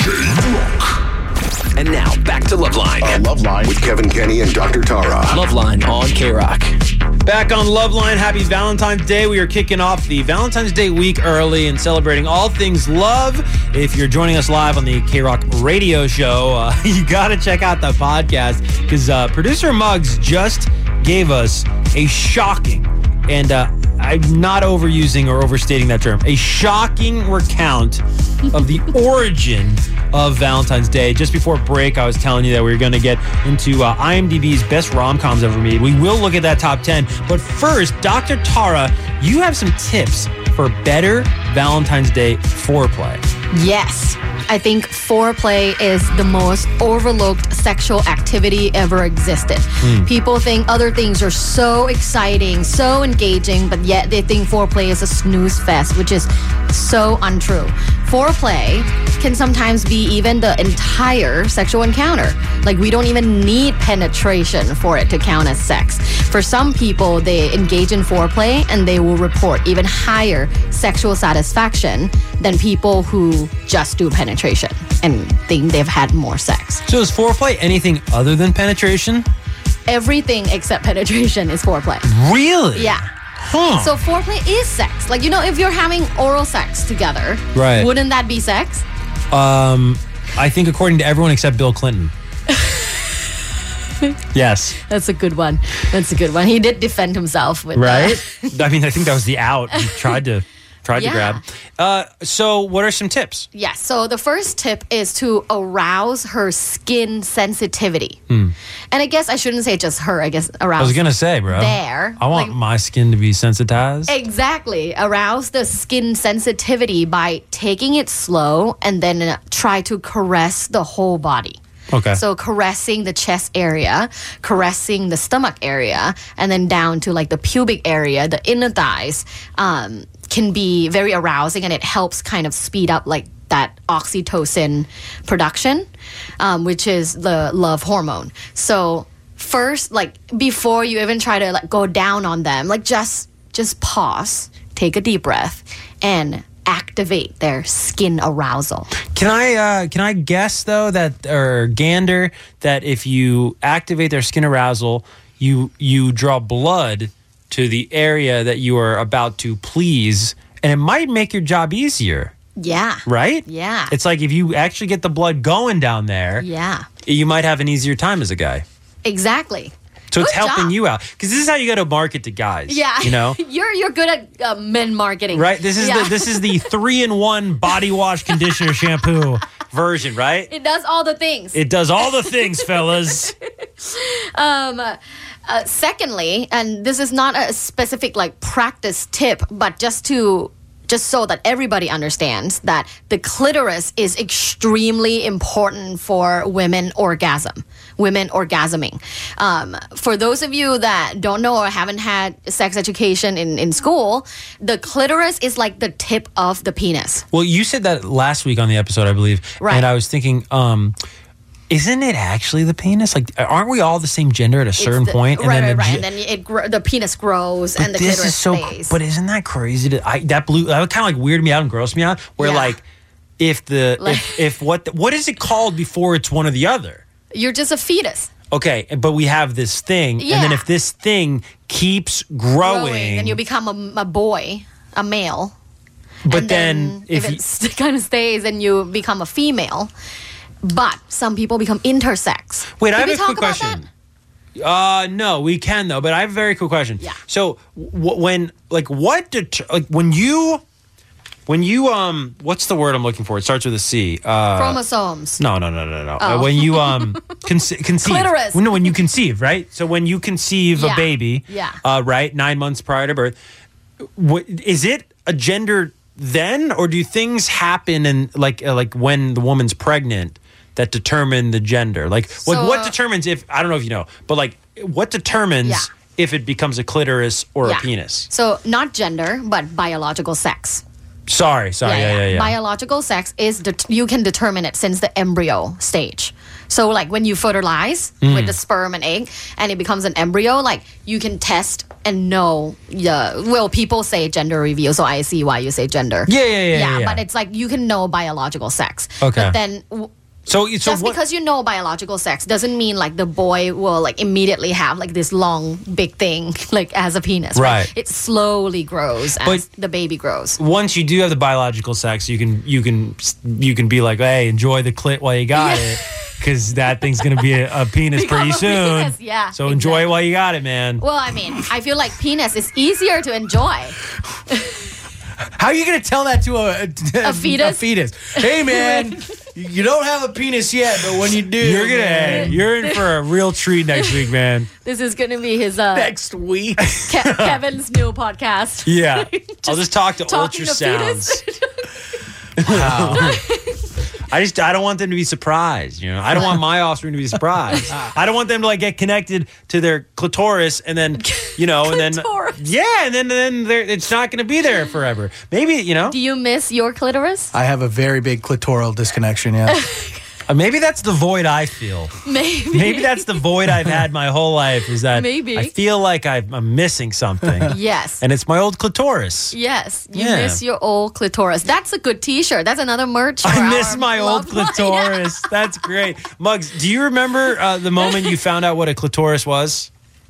And now, back to Loveline. Loveline with Kevin Kenny and Dr. Tara. Loveline on K-Rock. Back on Loveline, happy Valentine's Day. We are kicking off the Valentine's Day week early and celebrating all things love. If you're joining us live on the K-Rock radio show, you got to check out the podcast because producer Muggs just gave us a shocking, and I'm not overusing or overstating that term, a shocking recount of the origin of Valentine's Day. Just before break, I was telling you that we were going to get into IMDb's best rom-coms ever made. We will look at that top 10. But first, Dr. Tara, you have some tips for better Valentine's Day foreplay. Yes. I think foreplay is the most overlooked sexual activity ever existed. People think other things are so exciting, so engaging, but yet they think foreplay is a snooze fest, which is so untrue. Foreplay can sometimes be even the entire sexual encounter. We don't even need penetration for it to count as sex. For some people, they engage in foreplay and they will report even higher sexual satisfaction than people who just do penetration and think they've had more sex. So is foreplay anything other than penetration? Everything except penetration is foreplay. Really? Yeah. Huh. So foreplay is sex. If you're having oral sex together, right, wouldn't that be sex? I think according to everyone except Bill Clinton. Yes. That's a good one. He did defend himself with right? I mean, I think that was the out. He tried to Tried to grab. So what are some tips? Yes. So the first tip is to arouse her skin sensitivity. And I guess I shouldn't say just her. I guess arouse. I was gonna say, bro. There. I want my skin to be sensitized. Exactly. Arouse the skin sensitivity by taking it slow and then try to caress the whole body. Okay. So caressing the chest area, caressing the stomach area, and then down to like the pubic area, the inner thighs, can be very arousing, and it helps kind of speed up like that oxytocin production, which is the love hormone. So first, like before you even try to like go down on them, like just pause, take a deep breath, and activate their skin arousal. Can I guess though that, or gander, that if you activate their skin arousal, you draw blood to the area that you are about to please, and it might make your job easier. Yeah. Right? Yeah. It's like if you actually get the blood going down there, Yeah. you might have an easier time as a guy. Exactly. So it's Good helping job. you out, because this is how you got to market to guys. Yeah. You know. You're good at men marketing. Right. This is Yeah. this is the 3-in-1 body wash, conditioner, shampoo version. Right. It does all the things. It does all the things, fellas. Secondly, and this is not a specific like practice tip, but just so that everybody understands that the clitoris is extremely important for women orgasming. For those of you that don't know or haven't had sex education in school, the clitoris is like the tip of the penis. Well, you said that last week on the episode, I believe. Right. And I was thinking, isn't it actually the penis? Like, aren't we all the same gender at a certain point? Right. the And then the penis grows and the this clitoris is so. stays. But isn't that crazy? That would kind of like weird me out and gross me out. Where Yeah. like, if what is it called before it's one or the other? You're just a fetus. Okay, but we have this thing, and then Yeah. if this thing keeps growing, And you become a boy, a male. but And then if you, it kind of stays and you become a female, but some people become intersex. wait, I Did have we a talk quick about question. No, we can though, but I have a very quick question. Yeah. So when you what's the word I'm looking for? It starts with a C. Chromosomes. No. Oh. When you conceive. Clitoris. No, when you conceive, right? So when you conceive a Yeah. baby, Yeah. right, 9 months prior to birth, is it a gender then, or do things happen in like when the woman's pregnant that determine the gender? Like what determines if, I don't know if you know, but like what determines Yeah. if it becomes a clitoris or Yeah. a penis? So not gender, but biological sex. Sorry. Yeah. Biological sex is you can determine it since the embryo stage. So like when you fertilize with the sperm and egg and it becomes an embryo, like you can test and know. Well, people say gender reveal, so I see why you say gender. Yeah. But it's like you can know biological sex. Okay. But then just because you know biological sex doesn't mean like the boy will like immediately have like this long big thing like as a penis. Right. It slowly grows as the baby grows. Once you do have the biological sex, you can be like, hey, enjoy the clit while you got it, because that thing's gonna be a penis Become pretty a soon. penis, yeah, So enjoy it while you got it, man. Well, I mean, I feel like penis is easier to enjoy. How are you going to tell that to a fetus? A fetus. Hey, man, you don't have a penis yet, but when you do, You're in for a real treat next week, man. This is going to be his next week. Kevin's new podcast. Yeah, I'll just talk to talking to ultrasounds. fetus. Wow. I don't want them to be surprised. You know, I don't want my offspring to be surprised. I don't want them to like get connected to their clitoris and then, and then and then it's not going to be there forever. Maybe Do you miss your clitoris? I have a very big clitoral disconnection, yeah. Maybe that's the void I feel. Maybe that's the void I've had my whole life, is that Maybe. I feel like I'm missing something. Yes. And it's my old clitoris. Yes, you Yeah. miss your old clitoris. That's a good T-shirt. That's another merch. For I miss our my old love line. clitoris. That's great. Muggs, do you remember the moment you found out what a clitoris was?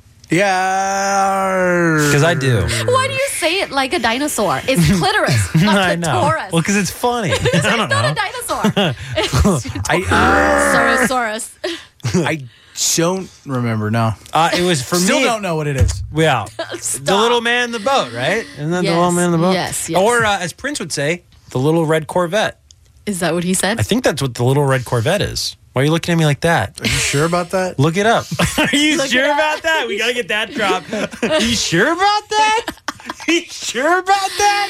Yeah. Because I do. Why do you say it like a dinosaur? It's clitoris, not I know. clitoris. Well, because it's funny. It's I don't not know. a dinosaur. It's I Saurosaurus. don't remember. No, it was for Still me. don't know what it is. Yeah, the little man in the boat, right? Isn't that the little man in the boat? Yes. Or as Prince would say, the little red Corvette. Is that what he said? I think that's what the little red Corvette is. Why are you looking at me like that? Are you sure about that? Look it up. Are you Look sure it up. about that? We gotta get that drop. Are you sure about that? Are you sure about that?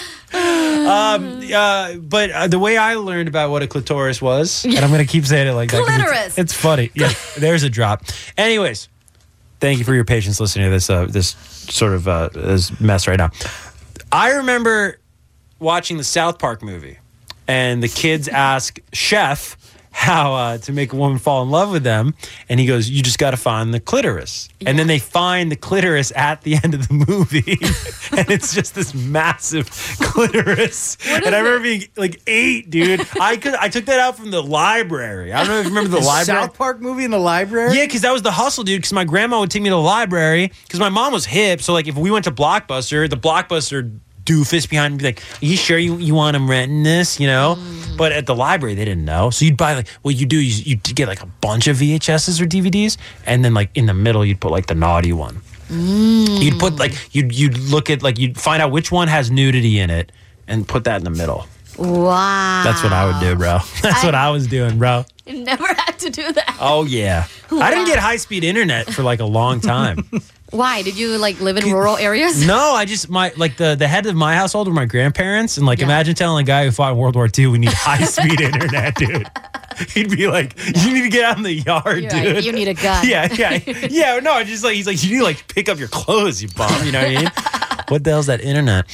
But the way I learned about what a clitoris was, and I'm gonna keep saying it like that. 'cause Clitoris. It's funny. Yeah, there's a drop. Anyways, thank you for your patience listening to this this sort of this mess right now. I remember watching the South Park movie, and the kids ask Chef how to make a woman fall in love with them, and he goes, "You just got to find the clitoris." And then they find the clitoris at the end of the movie, and it's just this massive clitoris. And I remember being like 8, dude. I took that out from the library. I don't know if you remember the library. South Park movie in the library? Yeah, because that was the hustle, dude. Because my grandma would take me to the library because my mom was hip. So like, if we went to Blockbuster, the Blockbuster doofus behind me be like, "Are you sure you want them renting this?" You know. But at the library, they didn't know. So you'd buy like, what you do is you'd get like a bunch of VHSs or DVDs, and then like in the middle you'd put like the naughty one. You'd put like you'd look at like you'd find out which one has nudity in it and put that in the middle. Wow. That's what I would do, bro. That's what I was doing, bro. Never had to do that. Oh yeah. I didn't get high-speed internet for like a long time. Why? Did you like live in rural areas? No, I just the head of my household were my grandparents, and like imagine telling a guy who fought in World War II we need high-speed internet, dude. He'd be like, "You need to get out in the yard, You're dude. right, you need a gun." Yeah. No, I just like he's like, "You need to like pick up your clothes, you bum." You know what I mean? What the hell's that internet?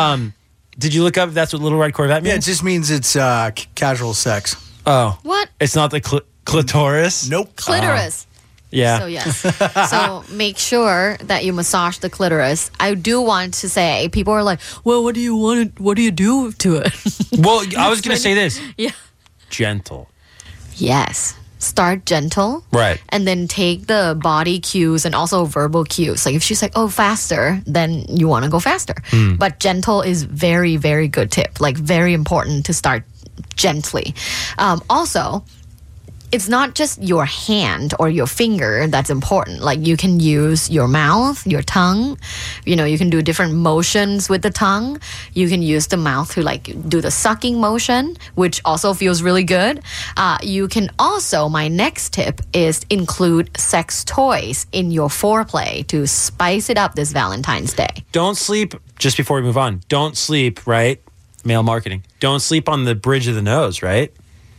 Did you look up if that's what Little Red Corvette means? Yeah, it just means it's casual sex. Oh, What? It's not the clitoris. Nope. Clitoris. Yeah. So yes. So make sure that you massage the clitoris. I do want to say, people are like, "Well, what do you want? What do you do to it?" Well, I was gonna say this. Yeah. Gentle. Yes. Start gentle. Right. And then take the body cues and also verbal cues. Like if she's like, "Oh, faster," then you want to go faster. But gentle is very, very good tip. Like very important to start gently. Also, it's not just your hand or your finger that's important. Like you can use your mouth, your tongue. You can do different motions with the tongue. You can use the mouth to like do the sucking motion, which also feels really good. You can also, my next tip is include sex toys in your foreplay to spice it up this Valentine's Day. Don't sleep, just before we move on, don't sleep, right? Male marketing. Don't sleep on the bridge of the nose, right?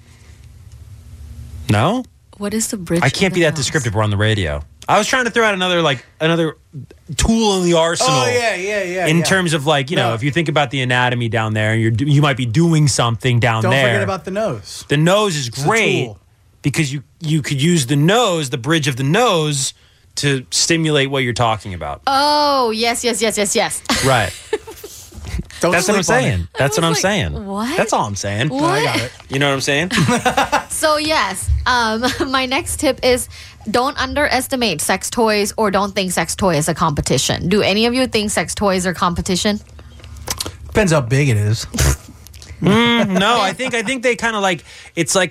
No? What is the bridge? I can't be that descriptive. We're on the radio. I was trying to throw out another tool in the arsenal. Oh, yeah. In terms of like, if you think about the anatomy down there, and you might be doing something down Don't there. forget about the nose. The nose is It's a great tool. because you could use the nose, the bridge of the nose, to stimulate what you're talking about. Oh, yes. Right. That's what I'm saying. That's what I'm like, saying. what? That's all I'm saying. What? I got it. You know what I'm saying? So yes, my next tip is don't underestimate sex toys or don't think sex toy is a competition. Do any of you think sex toys are competition? Depends how big it is. No, I think they kind of like it's like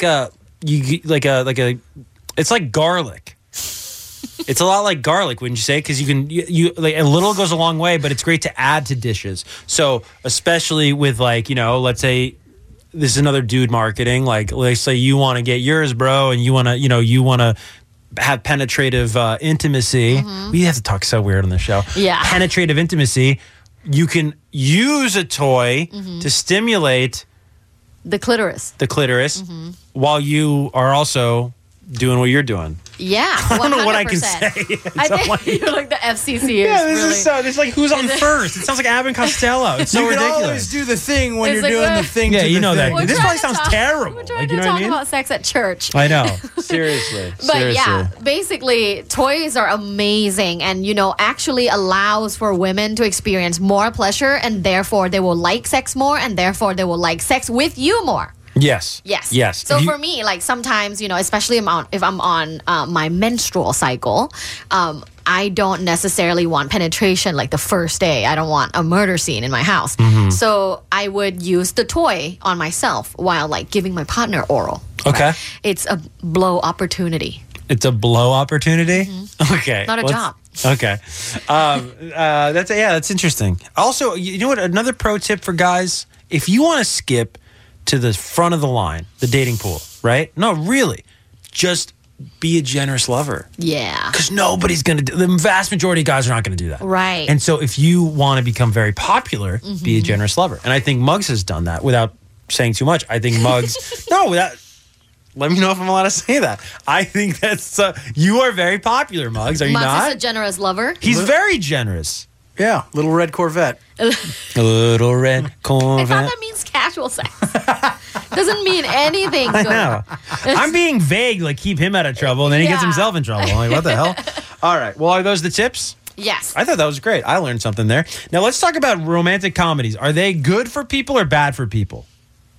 it's like garlic. It's a lot like garlic, wouldn't you say? Because you like a little goes a long way, but it's great to add to dishes. So especially with like let's say this is another dude marketing. Like let's say you want to get yours, bro, and you want to have penetrative intimacy. We have to talk so weird on the show. Yeah. Penetrative intimacy. You can use a toy to stimulate The clitoris. while you are also doing what you're doing. Yeah, 100%. I don't know what I can say. I think you're like the FCC. This is like who's on first. It sounds like Abbott and Costello. It's so You can ridiculous. always do the thing when It's you're like, doing uh, the thing Yeah, to you the know that. thing. This probably sounds terrible. We're trying Like, you to know what talk I mean? about sex at church. I know. Seriously. But yeah, basically, toys are amazing and, actually allows for women to experience more pleasure and therefore they will like sex more and therefore they will like sex with you more. Yes. Yes. So for me, like sometimes, especially if I'm on my menstrual cycle, I don't necessarily want penetration like the first day. I don't want a murder scene in my house. So I would use the toy on myself while like giving my partner oral. Okay. It's a blow opportunity. It's a blow opportunity? Okay. Not a job. Okay. That's interesting. Also, you know what? Another pro tip for guys, if you want to skip to the front of the line, the dating pool, right? No, really. Just be a generous lover. Yeah. Because nobody's going to do, the vast majority of guys are not going to do that. Right. And so if you want to become very popular, be a generous lover. And I think Muggs has done that without saying too much. I think Muggs, let me know if I'm allowed to say that. I think that's, you are very popular, Muggs. Are you Muggs not? is a generous lover. He's very generous. Yeah, little red Corvette. A little red Corvette. I thought that means casual sex. Doesn't mean anything good. I know. I'm being vague, like keep him out of trouble, and then he gets himself in trouble. I'm like, what the hell? All right. Well, are those the tips? Yes. I thought that was great. I learned something there. Now let's talk about romantic comedies. Are they good for people or bad for people?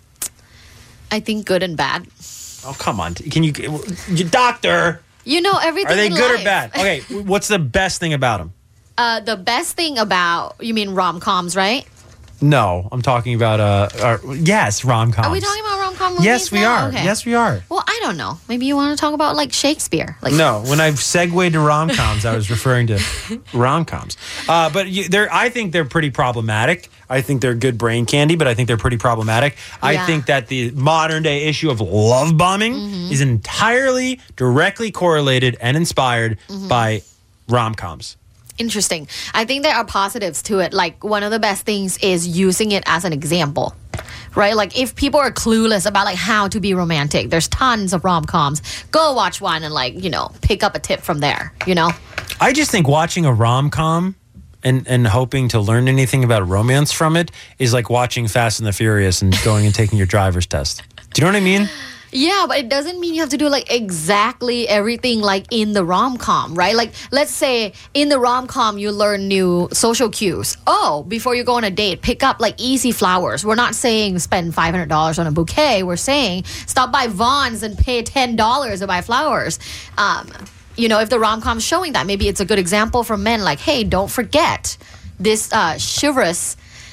I think good and bad. Oh, come on. Can you doctor? You know everything. Are they in good life. or bad? Okay, what's the best thing about them? The best thing about, you mean rom-coms, right? No, I'm talking about yes, rom-coms. Are we talking about rom-com movies? Yes, we now? are. Okay. Yes, we are. Well, I don't know. Maybe you want to talk about like Shakespeare. Like No, when I segued to rom-coms, I was referring to rom-coms. But I think they're pretty problematic. I think they're good brain candy, but I think they're pretty problematic. I think that the modern day issue of love bombing is entirely directly correlated and inspired by rom-coms. Interesting. I think there are positives to it. Like one of the best things is using it as an example. Right? Like if people are clueless about like how to be romantic, there's tons of rom-coms. Go watch one and like, pick up a tip from there, I just think watching a rom-com and hoping to learn anything about romance from it is like watching Fast and the Furious and going and taking your driver's test. Do you know what I mean? Yeah, but it doesn't mean you have to do like exactly everything like in the rom-com, right? Like let's say in the rom-com you learn new social cues. Oh, before you go on a date, pick up like easy flowers. We're not saying spend $500 on a bouquet. We're saying stop by Vaughn's and pay $10 to buy flowers. If the rom-com's showing that, maybe it's a good example for men like, hey, don't forget this chivalrous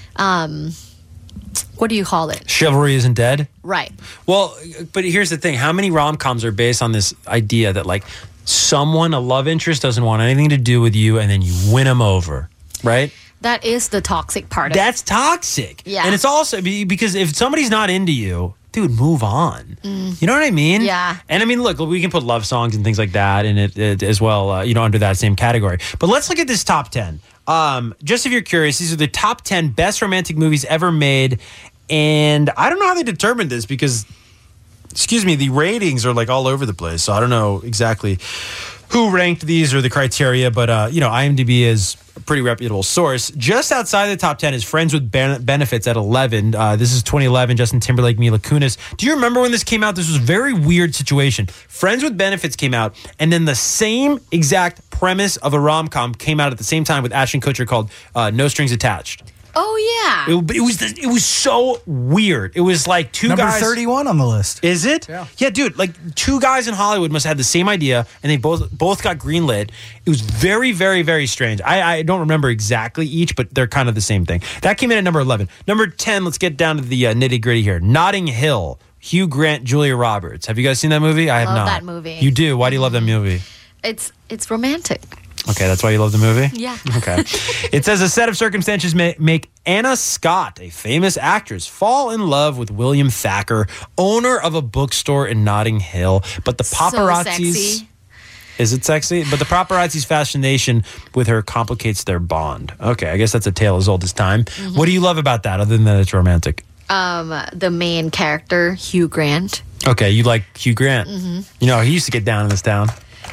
what do you call it? Chivalry isn't dead? Right. Well, but here's the thing. How many rom-coms are based on this idea that like a love interest doesn't want anything to do with you and then you win them over, right? That is the toxic part of it. That's toxic. Yeah. And it's also because if somebody's not into you, dude, move on. You know what I mean? Yeah. And I mean, look, we can put love songs and things like that in it as well, under that same category. But let's look at this top 10. Just if you're curious, these are the top 10 best romantic movies ever made. And I don't know how they determined this because, the ratings are like all over the place. So I don't know exactly who ranked these or the criteria, but, IMDb is a pretty reputable source. Just outside the top 10 is Friends with Benefits at 11. This is 2011, Justin Timberlake, Mila Kunis. Do you remember when this came out? This was a very weird situation. Friends with Benefits came out, and then the same exact premise of a rom-com came out at the same time with Ashton Kutcher called No Strings Attached. Oh, yeah. It was so weird. It was like two Number guys. 31 on the list. Is it? Yeah, dude. Like two guys in Hollywood must have had the same idea, and they both got greenlit. It was very, very, very strange. I don't remember exactly each, but they're kind of the same thing. That came in at number 11. Number 10. Let's get down to the nitty gritty here. Notting Hill. Hugh Grant, Julia Roberts. Have you guys seen that movie? I have not. Love that movie. You do. Why do you love that movie? It's romantic. Okay, that's why you love the movie? Yeah. Okay. It says a set of circumstances make Anna Scott, a famous actress, fall in love with William Thacker, owner of a bookstore in Notting Hill. But the paparazzi's... So sexy. Is it sexy? But the paparazzi's fascination with her complicates their bond. Okay, I guess that's a tale as old as time. What do you love about that, other than that it's romantic? The main character, Hugh Grant. Okay, you like Hugh Grant. He used to get down in this town.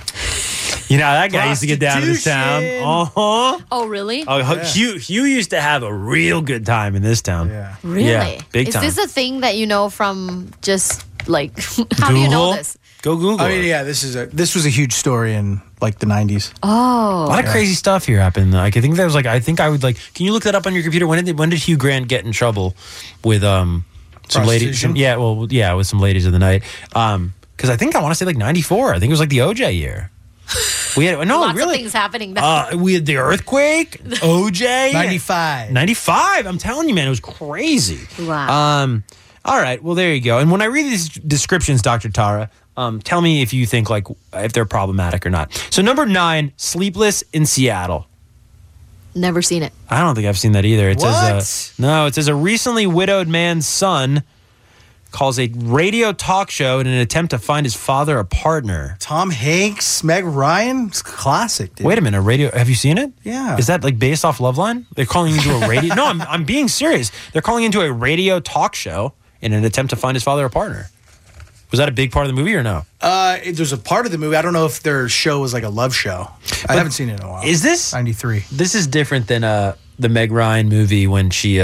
That guy used to get down in this town. Oh, really? Hugh used to have a real good time in this town. Yeah. Really? Yeah, big time. Is this a thing that you know from just like, how do you know this? Go Google it. This was a huge story in like the 90s. Oh. A lot of crazy stuff here happened. Like, I think that was like, can you look that up on your computer? When did Hugh Grant get in trouble with some ladies? With some ladies of the night. Because I think I want to say like 94. I think it was like the OJ year. We had Lots of things happening. We had the earthquake, OJ, 95. I'm telling you, man, it was crazy. Wow. All right, well, there you go. And when I read these descriptions, Dr. Tara, Tell me if you think like if they're problematic or not. So number 9, Sleepless in Seattle. Never seen it. I don't think I've seen that either. It What? says a recently widowed man's son calls a radio talk show in an attempt to find his father a partner. Tom Hanks, Meg Ryan. It's a classic, dude. Wait a minute, have you seen it? Yeah. Is that like based off Loveline? They're calling into a radio. No, I'm being serious. They're calling into a radio talk show in an attempt to find his father a partner. Was that a big part of the movie or no? There's a part of the movie. I don't know if their show was like a love show. I haven't seen it in a while. Is this 93? This is different than the Meg Ryan movie when she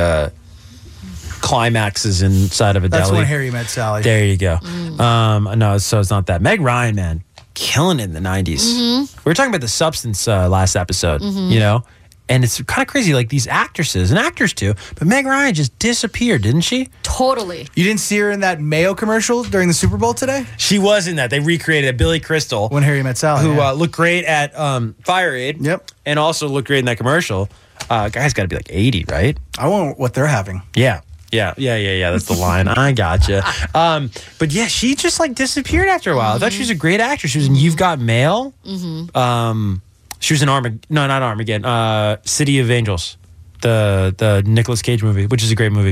climaxes inside of a That's deli. when Harry Met Sally. There you go. No, so it's not that. Meg Ryan, man, killing it in the 90s. We were talking about The Substance last episode, you know? And it's kind of crazy, like these actresses and actors too, but Meg Ryan just disappeared, didn't she? Totally. You didn't see her in that Mayo commercial during the Super Bowl today? She was in that. They recreated it. Billy Crystal. When Harry Met Sally. Who yeah. looked great at Fire Aid. Yep. And also looked great in that commercial. Guy's got to be like 80, right? I want what they're having. Yeah. That's the line. I gotcha. But yeah, she just like disappeared after a while. I thought she was a great actress. She was in You've Got Mail. She was in not Armageddon. City of Angels, the Nicolas Cage movie, which is a great movie.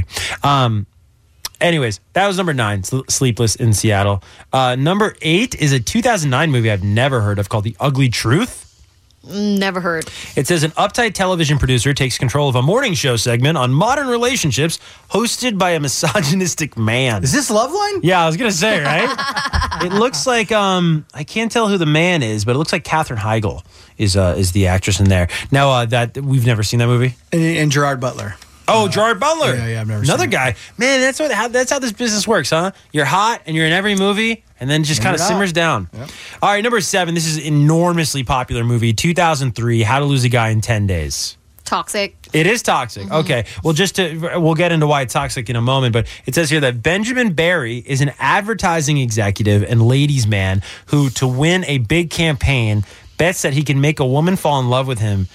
Anyways, that was number 9, Sleepless in Seattle. Number 8 is a 2009 movie I've never heard of called The Ugly Truth. Never heard. It says an uptight television producer takes control of a morning show segment on modern relationships hosted by a misogynistic man. Is this Loveline? Yeah, I was going to say, right? It looks like, I can't tell who the man is, but it looks like Katherine Heigl is the actress in there. Now, that we've never seen that movie. And Gerard Butler. Oh, Gerard Butler. Yeah, I've never Another seen guy. Man, that's how this business works, huh? You're hot and you're in every movie and then just kind of simmers down. Yep. All right, number 7. This is an enormously popular movie, 2003, How to Lose a Guy in 10 Days. Toxic. It is toxic. Okay. Well, we'll get into why it's toxic in a moment, but it says here that Benjamin Barry is an advertising executive and ladies' man who, to win a big campaign, bets that he can make a woman fall in love with him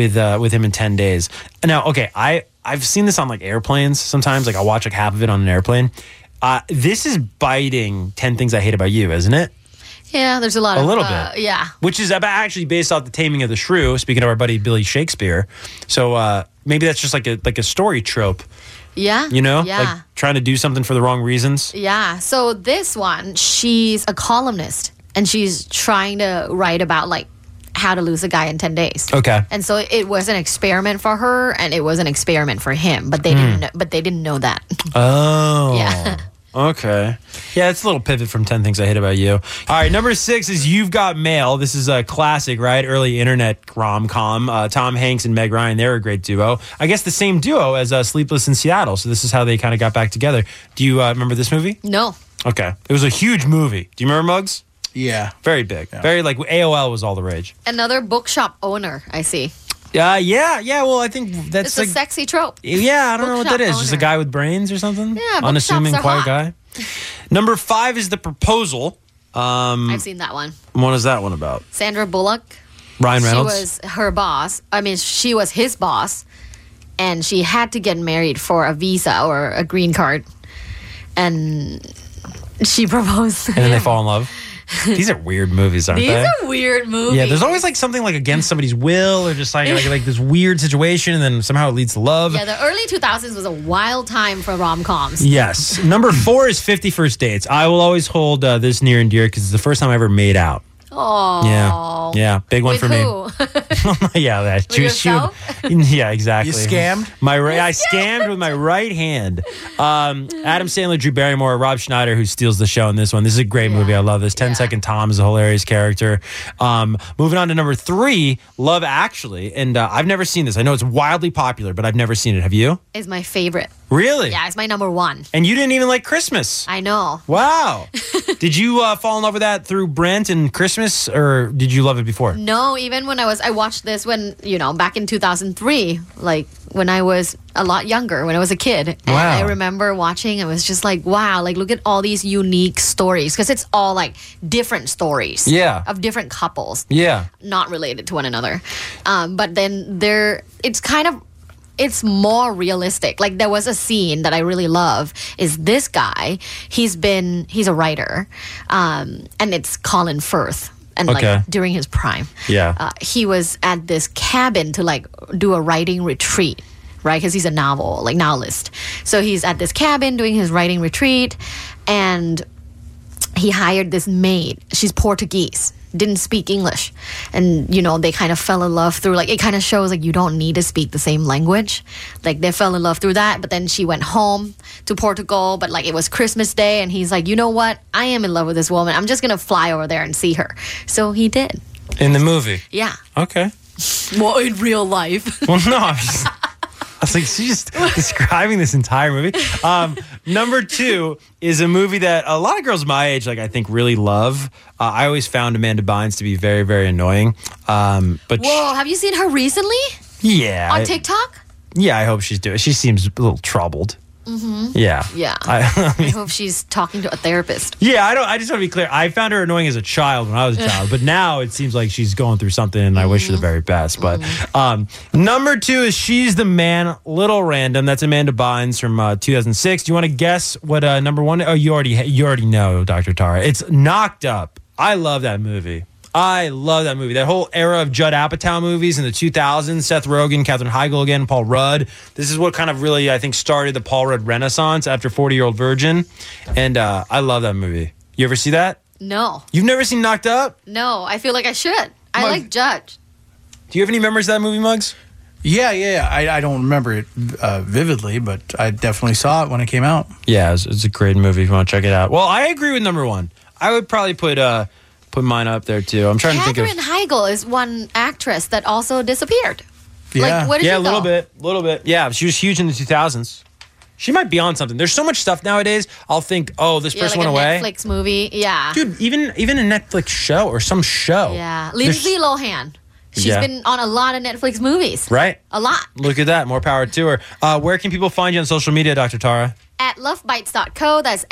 in 10 days. Now, okay, I've seen this on like airplanes sometimes. Like I'll watch like half of it on an airplane. This is biting 10 Things I Hate About You, isn't it? Yeah, there's a lot of... A little bit. Yeah. Which is actually based off The Taming of the Shrew, speaking of our buddy Billy Shakespeare. So maybe that's just like a story trope. Yeah. You know? Yeah. Like trying to do something for the wrong reasons. Yeah. So this one, she's a columnist and she's trying to write about like how to lose a guy in 10 days. Okay. And so it was an experiment for her and it was an experiment for him, but they didn't know that. Oh. Yeah. Okay. Yeah, it's a little pivot from 10 Things I Hate About You. All right, number 6 is You've Got Mail. This is a classic, right? Early internet rom-com. Tom Hanks and Meg Ryan, they're a great duo. I guess the same duo as Sleepless in Seattle, so this is how they kind of got back together. Do you remember this movie? No. Okay. It was a huge movie. Do you remember, Muggs? Yeah. Very big. Yeah. Very, like, AOL was all the rage. Another bookshop owner, I see. Yeah. Well, I think that's it's a sexy trope. Yeah, I don't know what that is. Owner. Just a guy with brains or something? Yeah, unassuming, quiet hot. guy. Number 5 is The Proposal. I've seen that one. What is that one about? Sandra Bullock. Ryan Reynolds? She was her boss. I mean, she was his boss. And she had to get married for a visa or a green card. And she proposed to And then they him. fall in love. These are weird movies, aren't These they? are weird movies. Yeah, there's always like something like against somebody's will or just like this weird situation and then somehow it leads to love. Yeah, the early 2000s was a wild time for rom-coms. Yes. Number 4 is 50 First Dates. I will always hold this near and dear because it's the first time I ever made out. Oh. Yeah. Big one With for who? me. Yeah, that. With yourself? Yeah, exactly. You scammed? I scammed with my right hand. Adam Sandler, Drew Barrymore, Rob Schneider, who steals the show in this one. This is a great movie. I love this. 10 Second Tom is a hilarious character. Moving on to number 3, Love Actually. And I've never seen this. I know it's wildly popular, but I've never seen it. Have you? Is my favorite. Really? Yeah, it's my number 1. And you didn't even like Christmas. I know. Wow. Did you fall in love with that through Brent and Christmas, or did you love it before? No, even when I watched this when, back in 2003, like when I was a lot younger, when I was a kid. And Wow. I remember watching, it was just like, wow, like look at all these unique stories. Because it's all like different stories. Yeah. Of different couples. Yeah. Not related to one another. But then it's more realistic. Like there was a scene that I really love is this guy, he's a writer, and it's Colin Firth. And like during his prime, he was at this cabin to like do a writing retreat, right? Because he's a novelist. So he's at this cabin doing his writing retreat, and he hired this maid. She's Portuguese, didn't speak English, and you know they kind of fell in love through like it kind of shows like you don't need to speak the same language. Like they fell in love through that, but then she went home to Portugal, but like it was Christmas Day, and he's like, you know what? I am in love with this woman. I'm just gonna fly over there and see her. So he did. In the movie? Yeah. Okay. Well, in real life. Well, no. I was like, she's just describing this entire movie. Number 2 is a movie that a lot of girls my age, like I think, really love. I always found Amanda Bynes to be very, very annoying. But whoa, have you seen her recently? Yeah. On TikTok? Yeah, I hope she's doing it. She seems a little troubled. Mm-hmm. Yeah. Yeah. I hope she's talking to a therapist. Yeah, I just want to be clear. I found her annoying as a child when I was a child, but now it seems like she's going through something, and I wish her the very best. But number 2 is She's the Man, Little Random. That's Amanda Bynes from 2006. Do you want to guess what number 1? Oh, you already know, Dr. Tara. It's Knocked Up. I love that movie. That whole era of Judd Apatow movies in the 2000s, Seth Rogen, Katherine Heigl again, Paul Rudd. This is what kind of really, I think, started the Paul Rudd renaissance after 40-Year-Old Virgin. And I love that movie. You ever see that? No. You've never seen Knocked Up? No, I feel like I should. I like Judd. Do you have any memories of that movie, Muggs? Yeah. I don't remember it vividly, but I definitely saw it when it came out. Yeah, it's a great movie if you want to check it out. Well, I agree with number 1. I would probably put mine up there too. I'm trying to think of. Katherine Heigl is one actress that also disappeared. Yeah. Like, where did she go? A little bit. Yeah, she was huge in the 2000s. She might be on something. There's so much stuff nowadays. I'll think, this person like went away. Netflix movie, yeah. Dude, even a Netflix show or some show. Yeah, Lindsay Lohan. She's been on a lot of Netflix movies. Right. A lot. Look at that. More power to her. Where can people find you on social media, Dr. Tara? At lovebites.co. That's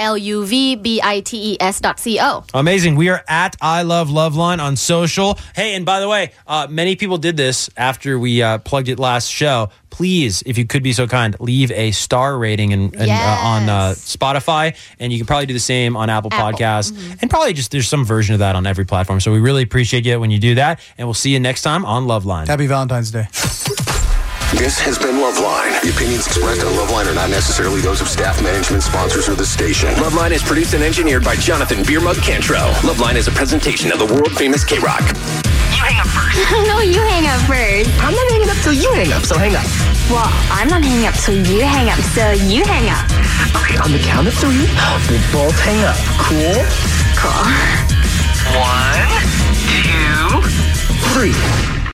LUVBITES.co. Amazing. We are at I Love Loveline on social. Hey, and by the way, many people did this after we plugged it last show. Please, if you could be so kind, leave a star rating on Spotify, and you can probably do the same on Apple Podcasts, and probably just there's some version of that on every platform. So we really appreciate you when you do that, and we'll see you next time on Loveline. Happy Valentine's Day. This has been Loveline. The opinions expressed on Loveline are not necessarily those of staff, management, sponsors, or the station. Loveline is produced and engineered by Jonathan Beermug Cantrell. Loveline is a presentation of the world-famous K-Rock. You hang up first. No, you hang up first. I'm not hanging up till you hang up, so hang up. Well, I'm not hanging up till you hang up, so you hang up. Okay, on the count of 3, we'll both hang up. Cool? Cool.